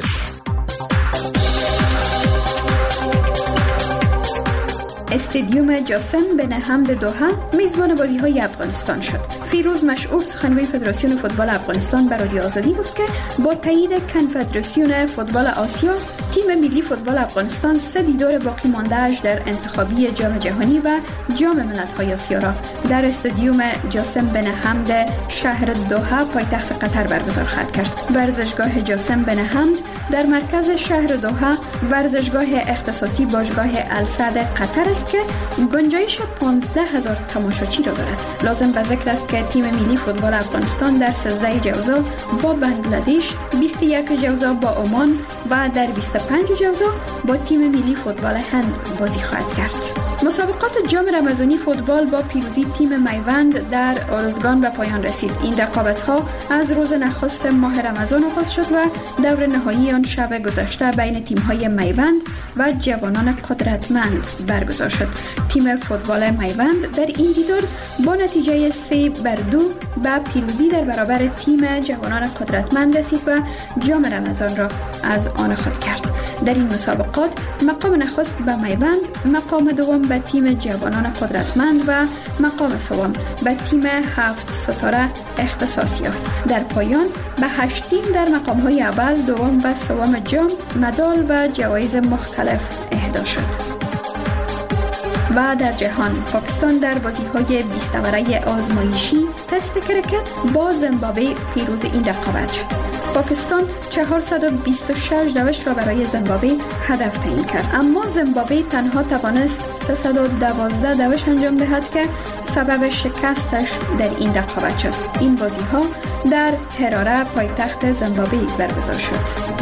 استادیوم جاسم بن حمد دوحه میزبان بازی‌های افغانستان شد. فیروز مشعوب، سخنگوی فدراسیون فوتبال افغانستان، به رادیو آزادی گفت که با تایید کنفدراسیون فوتبال آسیا، تیم ملی فوتبال افغانستان سه دیدار باقی مانده‌اش در انتخابی جام جهانی و جام ملت‌های آسیا را در استادیوم جاسم بن حمد شهر دوحه پایتخت قطر برگزار خواهد کرد. ورزشگاه جاسم بن حمد در مرکز شهر دوحه ورزشگاه اختصاصی باشگاه السعد قطر است که گنجایش پانزده هزار تماشاچی را دارد. لازم به ذکر است که تیم ملی فوتبال افغانستان در سیزده جوزا با بنگلادش، بیست و یک جوزا با عمان و در بیست و پنج جوزا با تیم ملی فوتبال هند بازی خواهد کرد. مسابقات جام رمضانی فوتبال با پیروزی تیم میوند در ارزگان به پایان رسید. این رقابت‌ها از روز نخست ماه رمضان آغاز شد و دور نهایی آن شب گذشته بین تیم‌های میوند و جوانان قدرتمند برگزار شد. تیم فوتبال میوند در این دیدار با نتیجه سه بر دو به پیروزی در برابر تیم جوانان قدرتمند رسید و جام رمضان را از آن خود کرد. در این مسابقات مقام نخست به میوند، مقام دوم به تیم جوانان قدرتمند و مقام سوم به تیم هفت ستاره اختصاص یافت. در پایان به هشت تیم در مقام‌های اول، دوم و سوم جام مدال و جوایز مختلف اهدا شد. و در جهان پاکستان در بازی‌های بیست اوره آزمایشی تست کرکت با زیمبابوه پیروز این رقابت شد. پاکستان چهارصد و بیست و شش دوش را برای زیمبابوه هدف تعیین کرد، اما زیمبابوه تنها توانست سیصد و دوازده دوش انجام دهد که سبب شکستش در این رقابت شد. این بازی‌ها در هراره پایتخت زیمبابوه برگزار شد.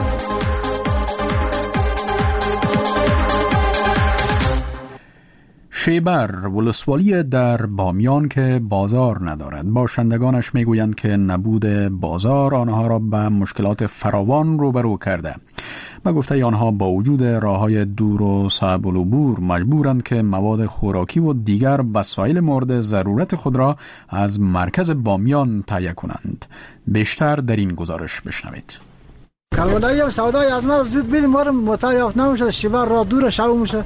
شیبر ولسوالی در بامیان که بازار ندارد. باشندگانش میگویند که نبود بازار آنها را به مشکلات فراوان روبرو کرده. و گفته آنها با وجود راه‌های دور و صعب العبور مجبورند که مواد خوراکی و دیگر وسایل مورد ضرورت خود را از مرکز بامیان تهیه کنند. بیشتر در این گزارش بشنوید. کالودایی و سودای از ما زود بریم ما موتر یافت نمیشه، شیبر را دور شو میشه.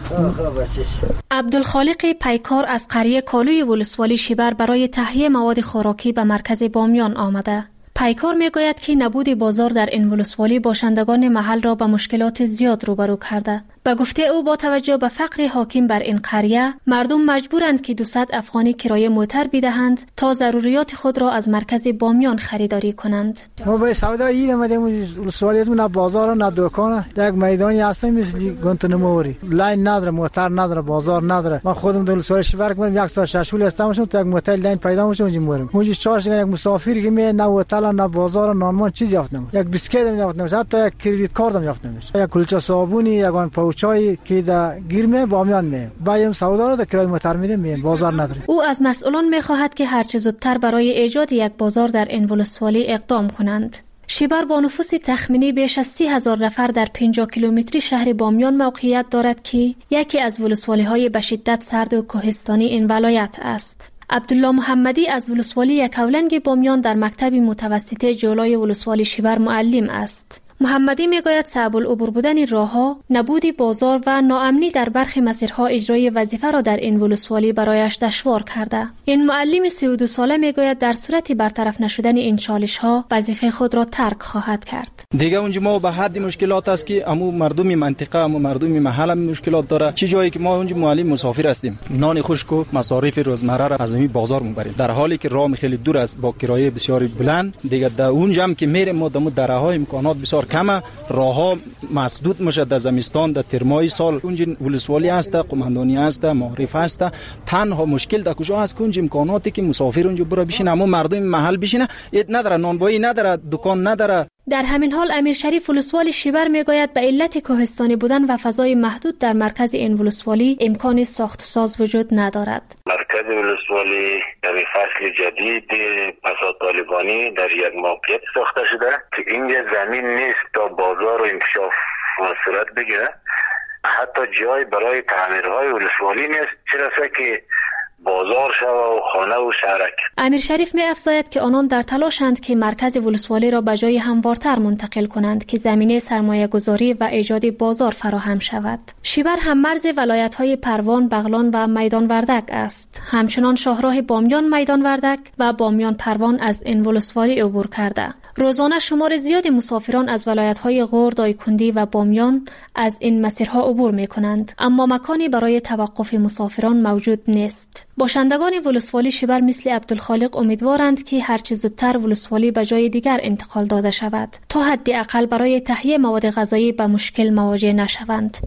عبدالخالق پیکار از قریه کالوی ولسوالی شیبر برای تهیه مواد خوراکی به مرکز بامیان آمده. پیکار میگوید که نبود بازار در این ولسوالی باشندگان محل را به مشکلات زیاد روبرو کرده. به گفته او با توجه به فقر حاکم بر این قریه مردم مجبورند که دویست افغانی کرایه موتر بدهند تا ضروریات خود را از مرکز بامیان خریداری کنند. ما به سودا این اومدیم ولسوالی نه بازار نه دکان، یک میدانی هست مثل گونتنموری، لاین نداره، موتر نداره، بازار نداره. ما خودم در ولسوالی شبر کنم یک ساعت شش ولی استماشم تا یک موتر لاین پیدا میشه اونجا میرم. اونجا چارش یک مسافری که می نه هتل نه بازار نه نان چیزی یافتم، یک بیسکیت هم یافتم، حتی یک کریدیت کارت هم یافتم، یک کلچه صابونی، یک آن پاوچای که در گیرمه بامیان می بایم سودا را در کرای موتر میدیم می بازار نداره. او از مسئولان میخواهد که هر چه زودتر برای ایجاد یک بازار در این ولسوالی اقدام کنند. شیبر با نفوس تخمینی بیش از سی هزار نفر در پنجاه کیلومتری شهر بامیان موقعیت دارد که یکی از ولسوالی های به شدت سرد و کوهستانی این ولایت است. عبدالله محمدی از ولسوالی یکاولنگ بامیان در مکتب متوسطه جولای ولسوالی شیبر معلم است. محمدی میگوید صعب العبور بودن راهها، نبود بازار و ناامنی در برخی مسیرها اجرای وظیفه را در این ولسوالی برایش دشوار کرده. این معلم سی و دو ساله میگوید در صورت برطرف نشدن این چالش‌ها وظیفه خود را ترک خواهد کرد. دیگه اونجا ما به حد مشکلات است که امو مردم منطقه، امو مردم محل مشکلات داره. چه جایی که ما اونجا معلم مسافر هستیم، نان خشک و مصارف روزمره را از این بازار میبریم، در حالی که راه خیلی دور است با کرایه بسیار بلند. دیگه در اونجا هم که میریم ما دمو درهای امکانات بسیار کمه، راهها مسدود میشه. در زمستان در ترمای سال اونجا ولسوالی هست، قماندانی هست، معرف هست. تنها مشکل در کجا هست که اونجا امکاناتی که مسافر اونجا بره بشینه اما مردم محل بشینه نداره، نانوایی نداره، دکان نداره. در همین حال امیر شریف ولسوالی شیبر میگوید به علت کوهستانی بودن و فضای محدود در مرکز این ولسوالی امکان ساخت ساز وجود ندارد. مرکز ولسوالی در فصل جدید پس از طالبانی در یک موقعیت ساخته شده که این زمین نیست تا بازار و انکشاف صورت بگیره. حتی جای برای تعمیرهای ولسوالی نیست، چرا که بازار شو و خانه و شهرک. امیر شریف می افزاید که آنان در تلاشند که مرکز ولسوالی را به جای هموارتر منتقل کنند که زمینه سرمایه گذاری و ایجاد بازار فراهم شود. شیبر هم مرز ولایت های پروان، بغلان و میدان وردک است. همچنان شاهراه بامیان میدان وردک و بامیان پروان از این ولسوالی عبور کرده. روزانه شمار زیادی مسافران از ولایت های غور، دایکندی و بامیان از این مسیرها عبور می کنند، اما مکانی برای توقف مسافران موجود نیست. باشندگان ولسوالی شیبر مثل عبدالخالق امیدوارند که هرچه زودتر ولسوالی به جای دیگر انتقال داده شود تا حداقل برای تهیه مواد غذایی به مشکل مواجه نشوند.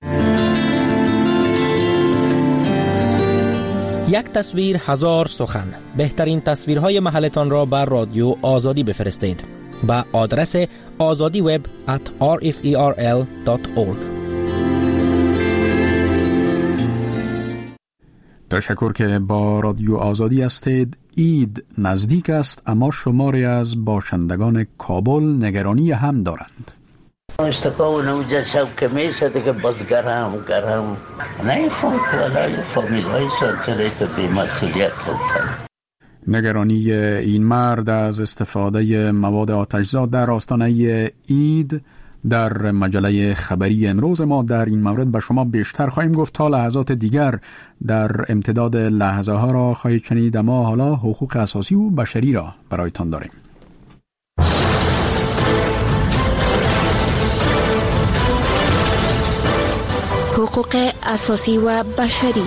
یک تصویر هزار سخن. بهترین تصویرهای محلتان را بر رادیو آزادی بفرستید با آدرس آزادی وب ات آر اف ای آر ال دات اورگ. تشکر که با رادیو آزادی هستید. عید نزدیک است اما شماری از باشندگان کابل نگرانی هم دارند. اشتکا و نوجه شب که میشه دیگه باز گرم گرم نه فامیل فامیل های سلطنت بی مسئولیت هستن. نگرانی این مرد از استفاده مواد آتشزا در آستانه عید در مجله خبری امروز ما در این مورد به شما بیشتر خواهیم گفت. تا لحظات دیگر در امتداد لحظه ها را خواهید شنید، اما حالا حقوق اساسی و بشری را برایتان داریم. حقوق اساسی و بشری.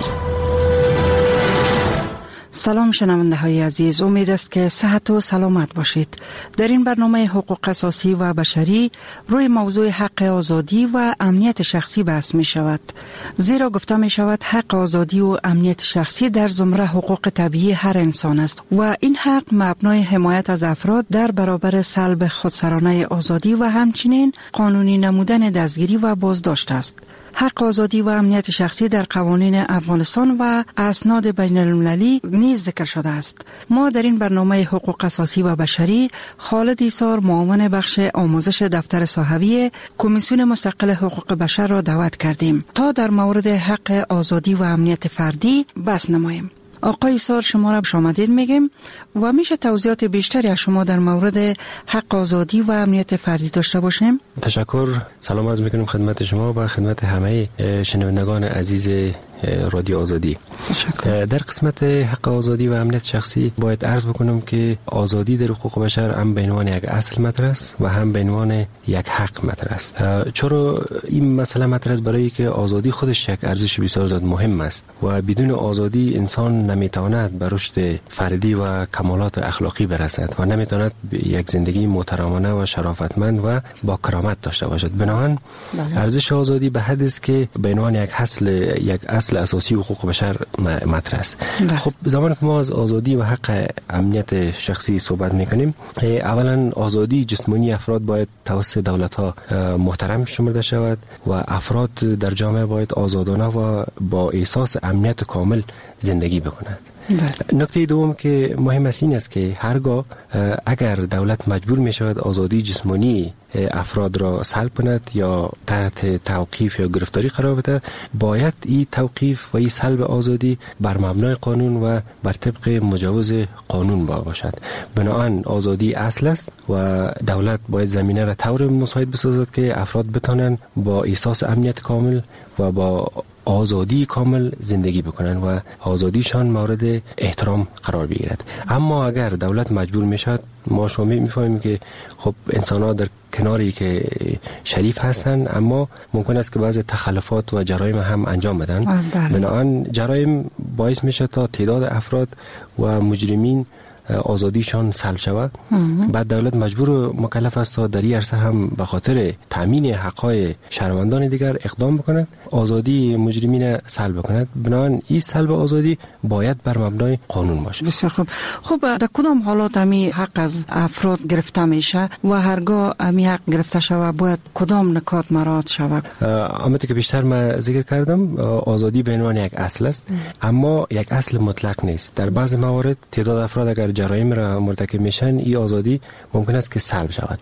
سلام شنونده های عزیز، امید است که صحت و سلامت باشید. در این برنامه حقوق اساسی و بشری روی موضوع حق آزادی و امنیت شخصی بحث می شود. زیرا گفته می شود حق آزادی و امنیت شخصی در زمره حقوق طبیعی هر انسان است و این حق مبنای حمایت از افراد در برابر سلب خودسرانه آزادی و همچنین قانونی نمودن دستگیری و بازداشت است. حق آزادی و امنیت شخصی در قوانین افغانستان و اسناد بین المللی نیز ذکر شده است. ما در این برنامه حقوق اساسی و بشری خالد ایسار، معاون بخش آموزش دفتر صحوی کمیسیون مستقل حقوق بشر را دعوت کردیم تا در مورد حق آزادی و امنیت فردی بحث نماییم. آقای ایسار، شما را خوش آمدید میگیم و میشه توضیحات بیشتری از شما در مورد حق آزادی و امنیت فردی داشته باشیم؟ تشکر. سلام عرض میکنم خدمت شما و خدمت همه شنوندگان عزیز رادیو آزادی. تشکر. در قسمت حق آزادی و امنیت شخصی باید عرض بکنم که آزادی در حقوق بشر هم به عنوان یک اصل مطرح است و هم به عنوان یک حق مطرح است. چرا این مسئله مطرح است؟ برای که آزادی خودش یک ارزش بسیار زیاد مهم است و بدون آزادی انسان نمیتواند به رشد فردی و کمالات اخلاقی برسد و نمیتواند یک زندگی محترمانه و شرافتمند و با کرامت داشته باشد. بنابراین ارزش آزادی به حد است که به عنوان یک اصل یک اصل اساسی حقوق بشر مطرح است. خب زمانی که ما از آزادی و حق امنیت شخصی صحبت میکنیم، اولا آزادی جسمانی افراد باید توسط دولت ها محترم شمرده شود و افراد در جامعه باید آزادانه و با احساس امنیت کامل زندگی بکنند. نکته دوم که مهم است این است که هرگاه اگر دولت مجبور می شود آزادی جسمانی افراد را سلب کند یا تحت توقیف یا گرفتاری قرار بده، باید این توقیف و این سلب آزادی بر مبنای قانون و بر طبق مجوز قانون باشد. بنابراین آزادی اصل است و دولت باید زمینه را طور مساعد بسازد که افراد بتانند با احساس امنیت کامل و با آزادی کامل زندگی بکنن و آزادیشان مورد احترام قرار بگیرد. اما اگر دولت مجبور میشد، ما شما میفهمیم که خب انسان ها در کناری که شریف هستند اما ممکن است که بعض تخلفات و جرایم هم انجام بدن. بنابراین جرایم باعث میشه تا تعداد افراد و مجرمین آزادیشان سلب شود. بعد دولت مجبور و مکلف است تا در این عرصه هم به خاطر تامین حقوق شهروندان دیگر اقدام بکند، آزادی مجرمین سلب کند. بنابراین این سلب آزادی باید بر مبنای قانون باشه. بسیار خوب. خب در کدام حالات امی حق از افراد گرفته میشه و هرگاه امی حق گرفته شود باید کدام نکات مراعات شود؟ همونطور که بیشتر من ذکر کردم، آزادی به عنوان یک اصل است اما یک اصل مطلق نیست. در بعض موارد تعداد افراد اگر جرایم را مرتکب میشن، این آزادی ممکن است که سلب شود.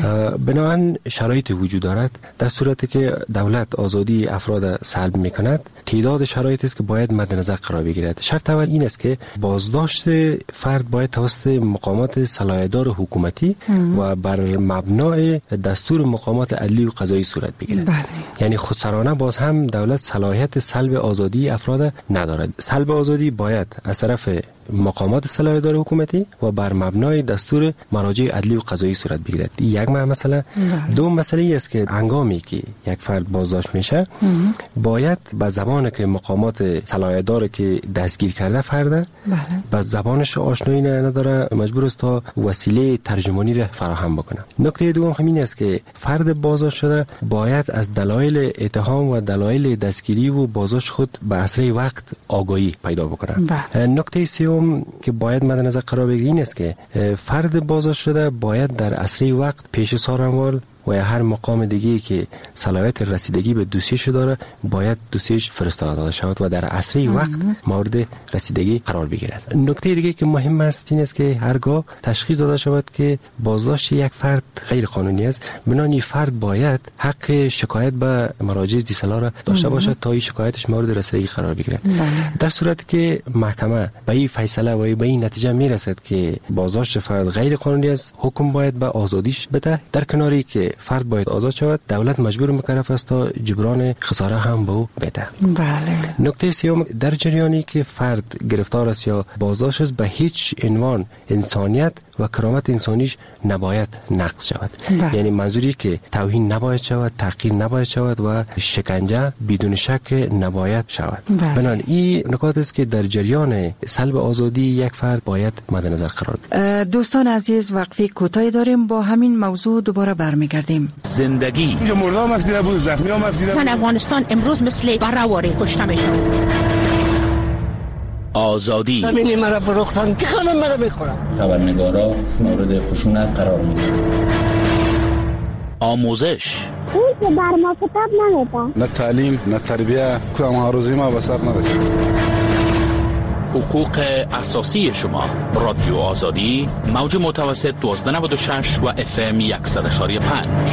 بنابراین شرایط وجود دارد. در صورتی که دولت آزادی افراد سلب میکند، تعداد شرایطی است که باید مد نظر قرار بگیرد. شرط اول این است که بازداشت فرد باید توسط مقامات صلاحیت‌دار حکومتی و بر مبنای دستور مقامات عدلی و قضایی صورت بگیرد. بله. یعنی خودسرانه باز هم دولت صلاحیت سلب آزادی افراد ندارد. سلب آزادی باید از طرف مقامات صلاحیت‌دار حکومتی و بر مبنای دستور مراجع عدلی و قضایی صورت بگیرد. یک مسئله. دو مسئله ای است که هنگامی که یک فرد بازداشت میشه باید به زبانی که مقامات صلاحیت‌دار که دستگیر کرده فرد به زبانش آشنایی نداره، مجبور است تا وسیله ترجمانی را فراهم بکنه. نکته دوم همین است که فرد بازداشت شده باید از دلایل اتهام و دلایل دستگیری و بازداشت خود به اسرع وقت آگاهی پیدا بکنه. نکته سوم که باید مد نظر قرار بگیرین است که فرد بازداشت شده باید در اسرع وقت پیش سارنوال و یا هر مقام دیگه‌ای که صلاحیت رسیدگی به دوسیش داره باید دوسیش فرستاده شود و در اسرع وقت مورد رسیدگی قرار بگیرد. نکته دیگه که مهم است این است که هرگاه تشخیص داده شود که بازداشت یک فرد غیر قانونی است، بنابراین فرد باید حق شکایت به مراجع ذی‌صلاح را داشته باشد تا این شکایتش مورد رسیدگی قرار بگیرد. در صورتی که محکمه به این فیصله و به این نتیجه میرسد که بازداشت فرد غیر قانونی است، حکم باید به آزادیش بده، در کناری که فرد باید آزاد شود، دولت مجبور مکلف است تا جبران خساره هم به او بده. بله. نکته سوم، در جریانی که فرد گرفتار است یا بازداشت است به هیچ عنوان انسانیت و کرامت انسانیش نباید نقض شود. بله. یعنی منظوری که توهین نباید شود، تحقیر نباید شود و شکنجه بدون شک نباید شود. بله. بنابراین این نکات است که در جریان سلب آزادی یک فرد باید مد نظر قرار گیرد. دوستان عزیز، وقفه کوتاهی داریم، با همین موضوع دوباره برمیگردیم. زندگی اینجا مردم افزیده بود، زخمی هم افزیده بود. افغانستان امروز مثل برهواره کشته میشه. آزادی همینی مرا فروختن که خانم مرا بخورم. خبرنگارا مورد خشونت قرار میگیرن. آموزش این که بر ما کتاب نمیده، نه تعلیم نه تربیه، کدام هاروزی ما به سر نرسید. حقوق اساسی شما. رادیو آزادی، موج متوسط دوازده نود و شش و اف ام صد و یک و پنج.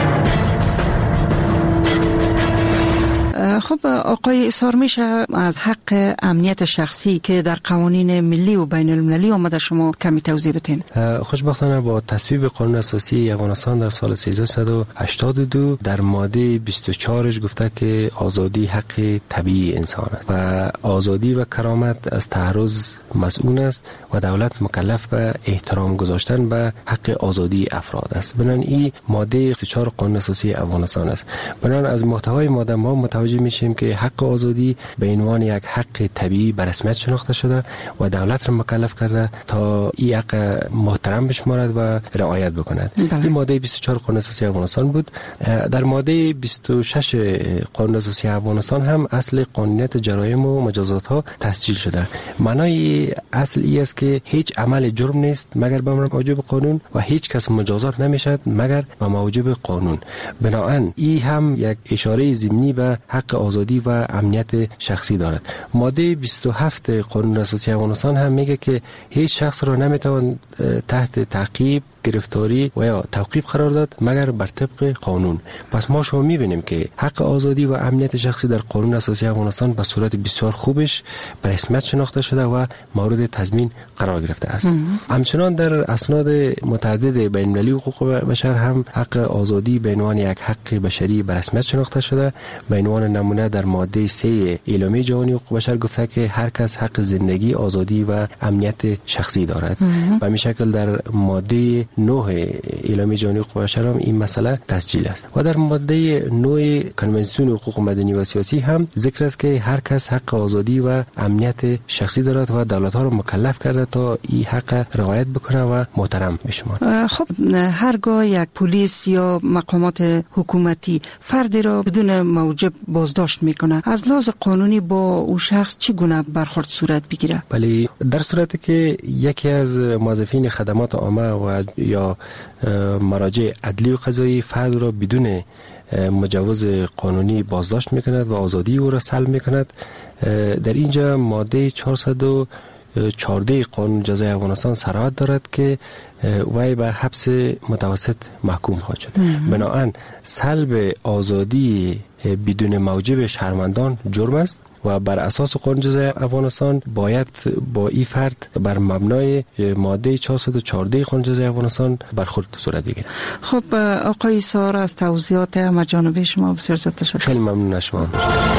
خب آقای اصرار میشه از حق امنیت شخصی که در قوانین ملی و بین المللی آمده شما کمی توضیح بدین؟ خوشبختانه با تصویب قانون اساسی افغانستان در سال سیزده هشتاد و دو در ماده بیست و چهار گفته که آزادی حق طبیعی انسان است و آزادی و کرامت از تعرض مسئول است و دولت مکلف به احترام گذاشتن به حق آزادی افراد است. بنابراین این ماده بیست و چهار قانون اساسی افغانستان است. بنابراین از محتوای ماده ما متوجه میشیم که حق آزادی به عنوان یک حق طبیعی به رسمیت شناخته شده و دولت را مکلف کرده تا این حق محترم بشمارد و رعایت بکند. بله. این ماده بیست و چهار قانون اساسی افغانستان بود. در ماده بیست و شش قانون اساسی افغانستان هم اصل قانونیت جرایم و مجازات ها تسجیل شده. معنای اصل ای است که هیچ عمل جرم نیست مگر به موجب قانون و هیچ کس مجازات نمیشد مگر به موجب قانون. بنابراین این هم یک اشاره ضمنی به حق آزادی و امنیت شخصی دارد. ماده بیست و هفت قانون اساسی افغانستان هم میگه که هیچ شخص را نمیتوان تحت تعقیب، گرفتاری و یا توقیف قرار داد مگر بر طبق قانون. پس ما شما میبینیم که حق آزادی و امنیت شخصی در قانون اساسی افغانستان به صورت بسیار خوبش به رسمیت شناخته شده و مورد تضمین قرار گرفته است. همچنان در اسناد متعدد بین المللی حقوق بشر هم حق آزادی به عنوان یک حق بشری به رسمیت شناخته شده. به عنوان نمونه در ماده سه اعلامیه جهانی حقوق بشر گفته که هر کس حق زندگی، آزادی و امنیت شخصی دارد. به همین شکل در ماده نه اعلامیه جهانی حقوق بشر هم این مسئله تسجیل است و در ماده نه کنوانسیون حقوق مدنی و سیاسی هم ذکر است که هر کس حق آزادی و امنیت شخصی دارد و دولت ها را مکلف کرده تا این حق رعایت بکنه و محترم بشمارد. خب هرگاه یک پلیس یا مقامات حکومتی فردی را بدون موجب بازداشت میکنه، از لحاظ قانونی با او شخص چگونه برخورد صورت بگیره؟ بله، در صورتی که یکی از موظفین خدمات عامه و یا مراجع عدلی و قضایی فرد را بدون مجوز قانونی بازداشت میکند و آزادی او را سلب میکند، در اینجا ماده چهارصد و چهارده قانون جزای افغانستان صراحت دارد که وی به حبس متوسط محکوم خواهد شد. بنابراین سلب آزادی بدون موجب شهروندان جرم است و بر اساس قانون جزای افغانستان باید با این فرد بر مبنای ماده چهارصد و چهارده قانون جزای افغانستان برخورد صورت بگیرد. خب آقای سار، از توضیحات همه جانبه شما بسیار زیاد تشکر. خیلی ممنون از شما.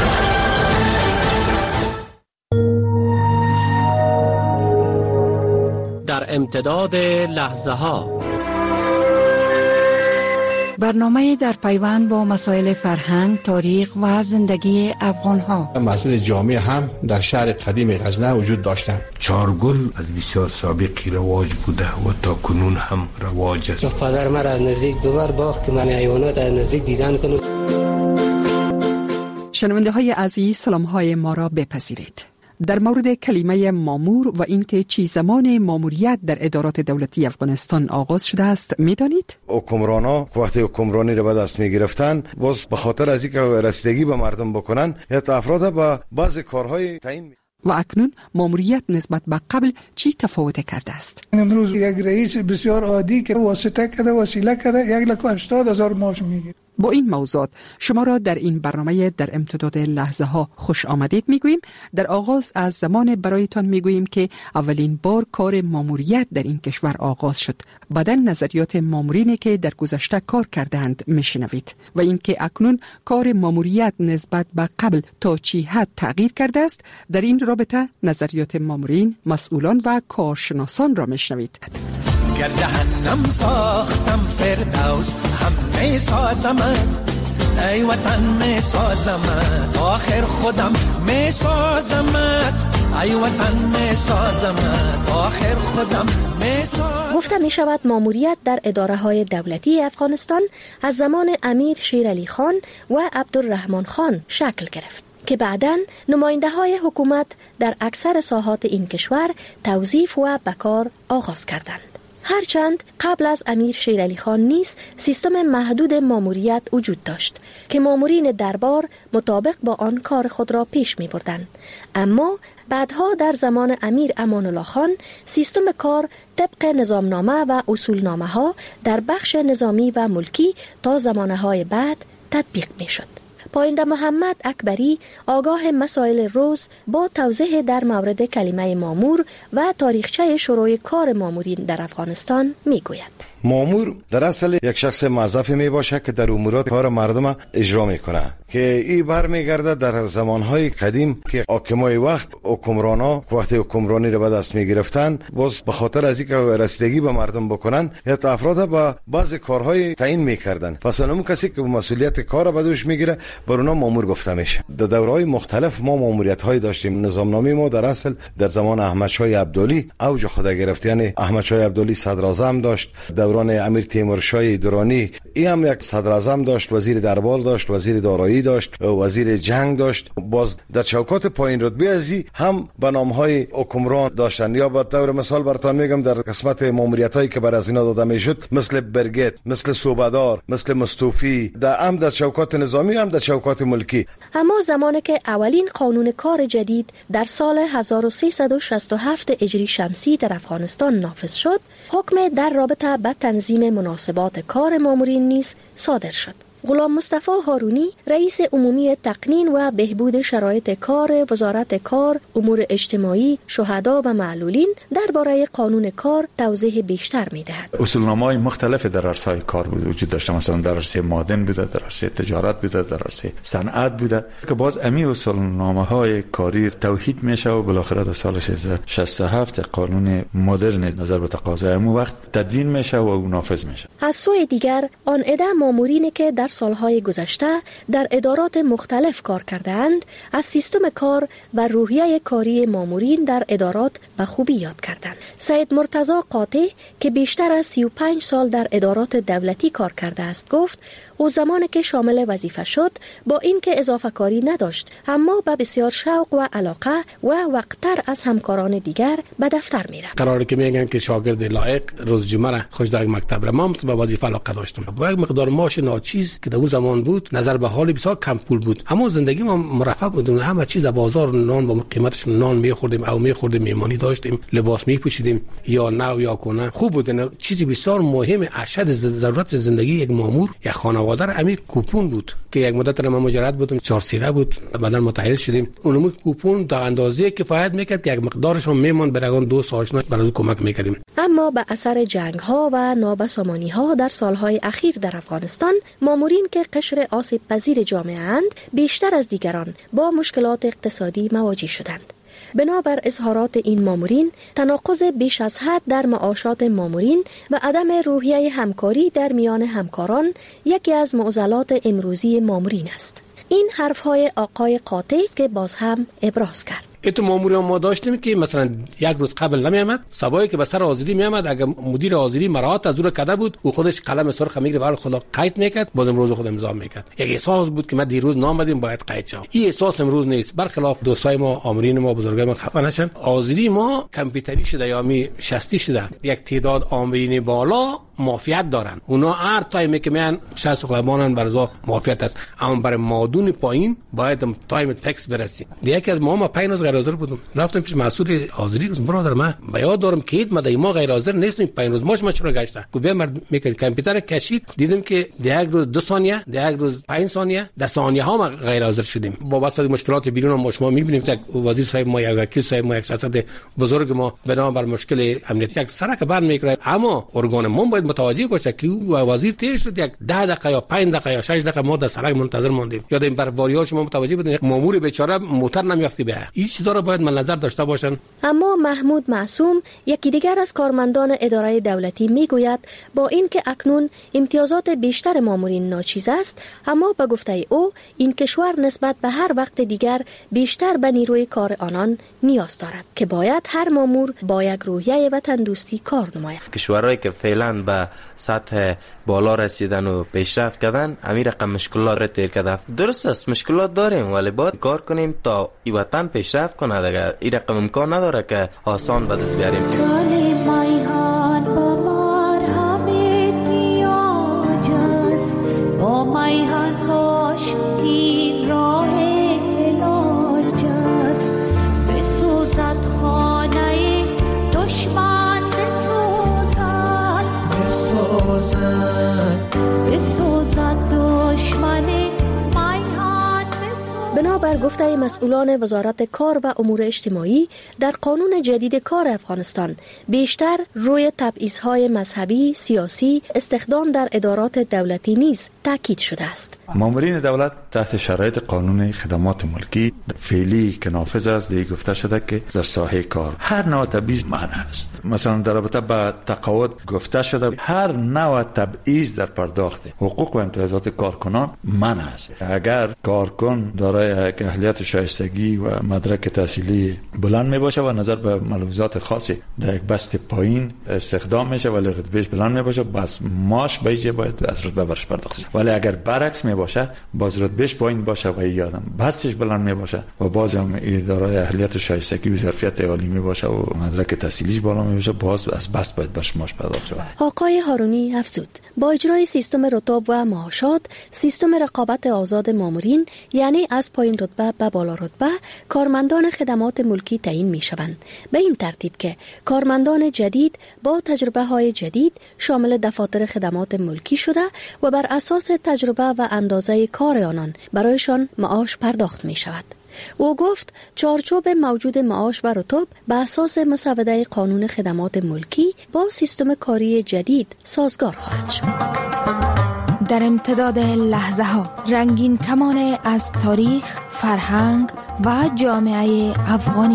در امتداد لحظه ها برنامه در پیوند با مسائل فرهنگ، تاریخ و زندگی افغان ها. مسجد جامع هم در شهر قدیم غزنه وجود داشته. چارگل از بسیار سابقی رواج بوده و تا کنون هم رواج است. پدر من از نزدیک ببر باخت که من حیوانات از نزدیک دیدن کنم. شنونده های عزیز، سلام های ما را بپذیرید. در مورد کلمه مامور و اینکه چی زمان ماموریت در ادارات دولتی افغانستان آغاز شده است میدانید؟ حکمرانا وقتی حکمرانی را به دست میگرفتن باز به خاطر از اینکه رسیدگی به مردم بکنن یا افراد با بعض کارهای تعیین. و اکنون ماموریت نسبت به قبل چی تفاوت کرده است؟ امروز یک رئیس بسیار عادی که واسطه کرده، وسیله کرده، یک لک و هشتاد هزار معاش میگیره. با این موضوعات شما را در این برنامه در امتداد لحظه ها خوش آمدید میگوییم. در آغاز از زمان برایتان میگوییم که اولین بار کار ماموریت در این کشور آغاز شد. بعداً نظریات مامورینی که در گذشته کار کردند میشنوید و اینکه اکنون کار ماموریت نسبت به قبل تا چی حد تغییر کرده است. در این رابطه نظریات مامورین، مسئولان و کارشناسان را میشنوید. گر جهنم ساختم فردوس هم می سازمت، ای وطن می سازمت، آخر خودم می سازمت، ای وطن می سازمت، آخر خودم می سازمت. گفته می شود ماموریت در اداره های دولتی افغانستان از زمان امیر شیر علی خان و عبدالرحمن خان شکل گرفت که بعداً نماینده های حکومت در اکثر ساحات این کشور توظیف و بکار آغاز کردند. هرچند قبل از امیر شیر علی خان نیز سیستم محدود ماموریت وجود داشت که مامورین دربار مطابق با آن کار خود را پیش می بردند، اما بعدها در زمان امیر امان الله خان سیستم کار طبق نظامنامه و اصولنامه ها در بخش نظامی و ملکی تا زمانه های بعد تطبیق می شد. پاینده محمد اکبری آگاه مسائل روز با توضیح در مورد کلمه مامور و تاریخچه شروع کار مامورین در افغانستان می گوید. مامور در اصل یک شخص موظفی می باشه که در امورات کار مردم اجرا میکنه، که این برمیگرده در زمانهای قدیم که حاکمای وقت حکمرانا وقتی حکمرانی را به دست می گرفتن، باز به خاطر از اینکه رسیدگی به مردم بکنن یا افراد با بعضی کارهای تعیین میکردن، پس اون کسی که مسئولیت کار را به دوش میگیره بر اونا مامور گفته میشه. در دورهای مختلف ما ماموریت های داشتیم. نظامنامه ما در اصل در زمان احمد شاه عبدالی اوج خود گرفت، یعنی احمد شاه عبدالی صدر اعظم داشت، دوران امیر تیمور شاه درانی ای هم یک صدر اعظم داشت، وزیر دربار داشت، وزیر دارایی داشت، وزیر جنگ داشت. باز در چوکات پایین رتبه ازی هم به نامهای حکمران داشتن. یا به طور مثال براتون میگم در قسمت ماموریت هایی که بر از اینا داده میشد، مثل برگت، مثل صوبدار، مثل مستوفی، در هم در چوکات نظامی هم در چوکات ملکی. اما زمانی که اولین قانون کار جدید در سال هزار و سیصد و شصت و هفت هجری شمسی در افغانستان نافذ شد، حکم در رابطه با تنظیم مناسبات کار مامورین نیز صادر شد. غلام مصطفی هارونی رئیس عمومی تقنین و بهبود شرایط کار وزارت کار، امور اجتماعی، شهدا و معلولین درباره قانون کار توضیح بیشتر می‌دهد. اصولنامه‌های مختلف در عرصه‌های کار بود وجود داشته، مثلا در عرصه معدن بوده، در عرصه تجارت بوده، در عرصه صنعت بوده، که باز امی اصولنامه‌های کاری توحید میشه و بالاخره در سال سیصد و شصت و هفت قانون مدرن نظر به تقاضای اون وقت تدوین میشه و نافذ میشه. از سوی دیگر آن عده مامورینی که در سالهای گذشته در ادارات مختلف کار کردند از سیستم کار و روحیه کاری مامورین در ادارات به خوبی یاد کردند. سید مرتضی قاطع که بیشتر از سی و پنج سال در ادارات دولتی کار کرده است گفت او زمانی که شامل وظیفه شد با اینکه اضافه کاری نداشت، اما با بسیار شوق و علاقه و وقتتر از همکاران دیگر به دفتر میرفت. قراره که میگن که شاگرد لایق روز جمعه را خوش در مکتب را، ما به وظیفه علاقه داشتم. با یک مقدار معاش ناچیز که در اون زمان بود نظر به حال بسیار کم پول بود، اما زندگی ما مرفه بود. همه چیز در بازار نان با قیمتش نان میخوردیم او میخوردیم، میمانی داشتیم، لباس میپوشیدیم یا نو یا کنه خوب بود. چیزی بسیار مهم اشد ضرورت زندگی یک مامور یا خانواده را همین کوپون بود که یک مدت را ما مجرد بودم، چهار سیره بود، بعدا متأهل شدیم. اونم کوپون تا اندازه کفایت میکرد که یک مقدارش هم میمون برای اون دوست آشنا برای کمک میکردیم. اما به اثر جنگ ها و نابسامانی ها در سالهای اخیر در افغانستان، مامورین که قشر آسیب پذیر جامعه اند بیشتر از دیگران با مشکلات اقتصادی مواجه شدند. بنابر اظهارات این مامورین، تناقض بیش از حد در معاشات مامورین و عدم روحیه همکاری در میان همکاران یکی از معضلات امروزی مامورین است. این حرفهای آقای قاطع است که باز هم ابراز کرد. اتو ماموری ما داشتیم که مثلا یک روز قبل نمیامد، صباحی که به سر حاضری میامد، اگر مدیر حاضری مراعات از اون کرده بود و خودش قلم سرخ میگیره و خدا قید میکرد، باز امروز خود امضا میکرد. یک احساس بود که ما دیروز نامدیم باید قید شم. این احساس امروز نیست. برخلاف دوستای ما، آمرین ما، بزرگای ما خفه نشن. حاضری ما کامپیوتری شده یا می شستی شده. یک تعداد آمرین بالا معافیت دارن. اونا هر تایمی که میان شصت قلبانن برزا معافیت است، اما برای مادون پایین باید تایم فکس برسیم. یکی از ما ما پنج روز غیر حاضر بودم، رفتم پیش مسئول حاضری گفتم برادر من به یاد دارم که ما ما غیر حاضر نیستیم، پنج روز ماش ما چرا گشته؟ گفت بیا مرد میکرد کامپیوتر کشید، دیدم که ده یک روز دو ثانیه، ده یک روز پنج ثانیه، ده ثانیه ها ما غیر حاضر شدیم. با واسه مشکلات بیرون ما شما میبینیم که وزیر صاحب ما، یک وکیل صاحب ما، یک شخصیت بزرگ ما بنا بر مشکل امنیتی یک سرک بر میگیره، اما ارگان ما باید متوجه باشه که وزیر تیر شد یک ده دقیقه یا پنج دقیقه یا شش دقیقه ما در سرک منتظر ماندیم. یاد این برواری‌ها شما متوجه بودین یک مامور بیچاره موتور نمیافتی به. این چیزا رو باید من نظر داشته باشن. اما محمود معصوم یکی دیگر از کارمندان اداره دولتی میگوید با اینکه اکنون امتیازات بیشتر مامورین ناچیز است، اما به گفته او این کشور نسبت به هر وقت دیگر بیشتر به نیروی کار آنان نیاز دارد که باید هر مامور با یک روحیه وطن دوستی کار نماید. کشورهایی که فعلا به سطح بالا رسیدن و پیشرفت کردن همین رقم مشکلات را تیر کرده. درست است مشکلات داریم ولی باید کار کنیم تا این وطن پیشرفت کنه. دیگه این رقم امکان نداره که آسان به دست بیاریم. بنابر گفته مسئولان وزارت کار و امور اجتماعی، در قانون جدید کار افغانستان بیشتر روی تبعیض‌های مذهبی، سیاسی، استخدام در ادارات دولتی نیز تاکید شده است. مامورین دولت تحت شرایط قانون خدمات ملکی فعلی که نافذ است، دیگه گفته شده که در ساحه کار هر نوع تبعیض منع است. مثلا در رابطه با تقاعد گفته شده هر نوع تبعیض در پرداخت حقوق و امتیازات کارکنان منع است. اگر کارکن دارای اهلیت شایستگی و مدرک تحصیلی بلند می باشه و نظر به ملحوظات خاصی در یک بست پایین استخدام میشه ولی رتبهش بلند می باشه، بس ماش بیجه باید از رتبه برش پرداخت شه. ولی اگر برعکس می باشه، باز رتبهش پایین باشه و یادم بستش بلند می باشه و باز هم دارای اهلیت شایستگی و ظرفیت عالی می باشه و مدرک تحصیلیش بالا می باشه، باز از بست باید برش ماش پرداخت شه. آقای هارونی افزود با اجرای سیستم رتب و معاشات، سیستم رقابت آزاد مامورین، یعنی از پایین رتبه به بالا رتبه، کارمندان خدمات ملکی تعیین می شوند، به این ترتیب که کارمندان جدید با تجربه های جدید شامل دفاتر خدمات ملکی شده و بر اساس تجربه و اندازه کار آنان برایشان معاش پرداخت می شود. او گفت چارچوب موجود معاش و رتب به اساس مسوده قانون خدمات ملکی با سیستم کاری جدید سازگار خواهد شد. در امتداد لحظه ها رنگین کمان از تاریخ، فرهنگ و جامعه افغانی.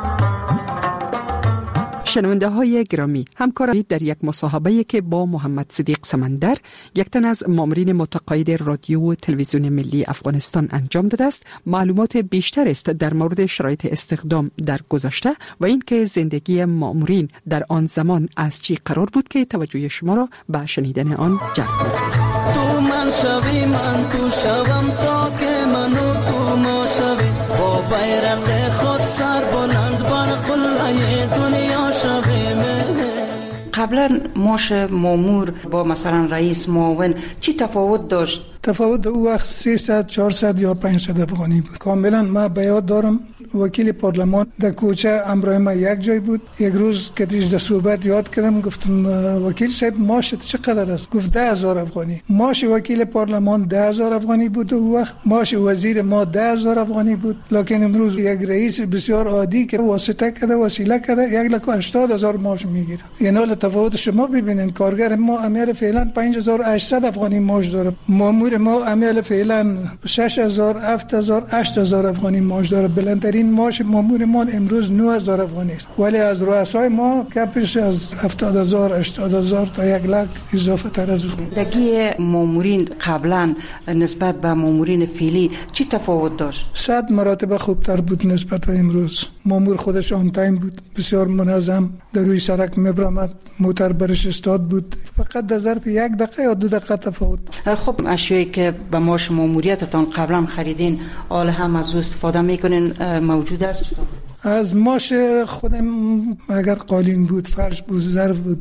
شنونده های گرامی، همکاری در یک مصاحبه که با محمد صدیق سمندر، یک تن از مامورین متقاعد رادیو و تلویزیون ملی افغانستان انجام داده است، معلومات بیشتر است در مورد شرایط استخدام در گذشته و اینکه زندگی مامورین در آن زمان از چی قرار بود که توجه شما را به شنیدن آن جلب می‌کند. تو من شوی من تو شوم تا که منو تو ما شوی، با بیرق خود سر بلند بر قله دنیا شوی. قبلا معاش مامور با مثلا رئیس معاون چی تفاوت داشت؟ تفاوت او وقت سیصد چهارصد یا پانصد افغانی بود. کاملا ما به یاد دارم وکیل پارلمان در کوچه امرای ما یک جای بود. یک روز که دیش در صحبت یاد کردم، گفتم وکیل صاحب معاشت چقدر است؟ گفت ده هزار افغانی. معاش وکیل پارلمان ده هزار افغانی بود او وقت. معاش وزیر ما ده هزار افغانی بود. لکن امروز یک رئیس بسیار عادی که واسطه کرده وسیله کرده یک لک و هشتاد هزار معاش میگیره. یعنی تفاوت شما ببینید. کارگر ما عمل فعلا پنج هزار و هشتصد افغانی معاش داره. مامور ما عمل فعلا شش هزار، هفت هزار، هشت هزار افغانی معاش داره. بلندترین معاش مامور ما امروز نه هزار افغانی است، ولی از رؤسای ما کمتر از هفتاد هزار، هشتاد هزار تا یک لک اضافه تر از اون. دگی مامورین قبلا نسبت به مامورین فعلی چی تفاوت داشت؟ صد مراتب خوبتر بود نسبت به امروز. مامور خودش آن تایم بود، بسیار منظم در روی سرک میبرامد، موتور برش استاد بود. فقط در ظرف یک دقیقه یا دو دقیقه تفاوت. خب اشیایی که به معاش ماموریتتان قبلا خریدین حال هم از استفاده میکنین موجود است؟ از معاش خودم اگر قالین بود، فرش بود، ظرف بود،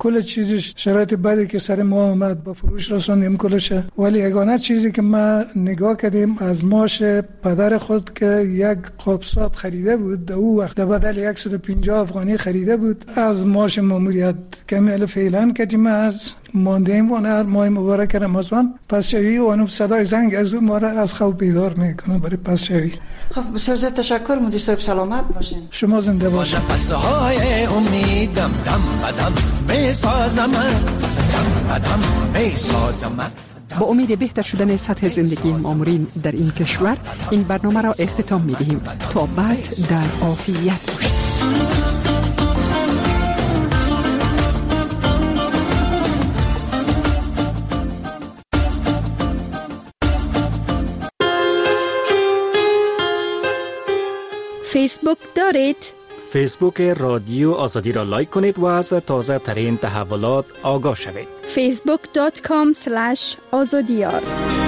کل چیزش شرایط بدی که سر ما اومد با فروش رساندیم کلش، ولی یگانه چیزی که ما نگاه کردیم از ماش پدر خود که یک قابسات خریده بود، در او وقت بدل صد و پنجاه افغانی خریده بود، از ماش ماموریت کمیل فعلا کردیم از ماندیم و هر ماه مبارک رمضان پسشوی و انو صدای زنگ از اون ما را از خواب بیدار میکنه برای پسشوی. خب بسیار زیاد تشکر، مدیر صاحب سلامت باشین. شما زنده باشین. نفسهای امیدم دم بدم میسازم، دم بدم میسازم. با امید بهتر شدن سطح زندگی مامورین در این کشور این برنامه را اختتام می‌دهیم. تا بعد در عافیت باشید. فیسبوک دارید؟ فیسبوک رادیو آزادی را لایک کنید و از تازه ترین تحولات آگاه شوید. فیسبوک دات کام سلش آزادیار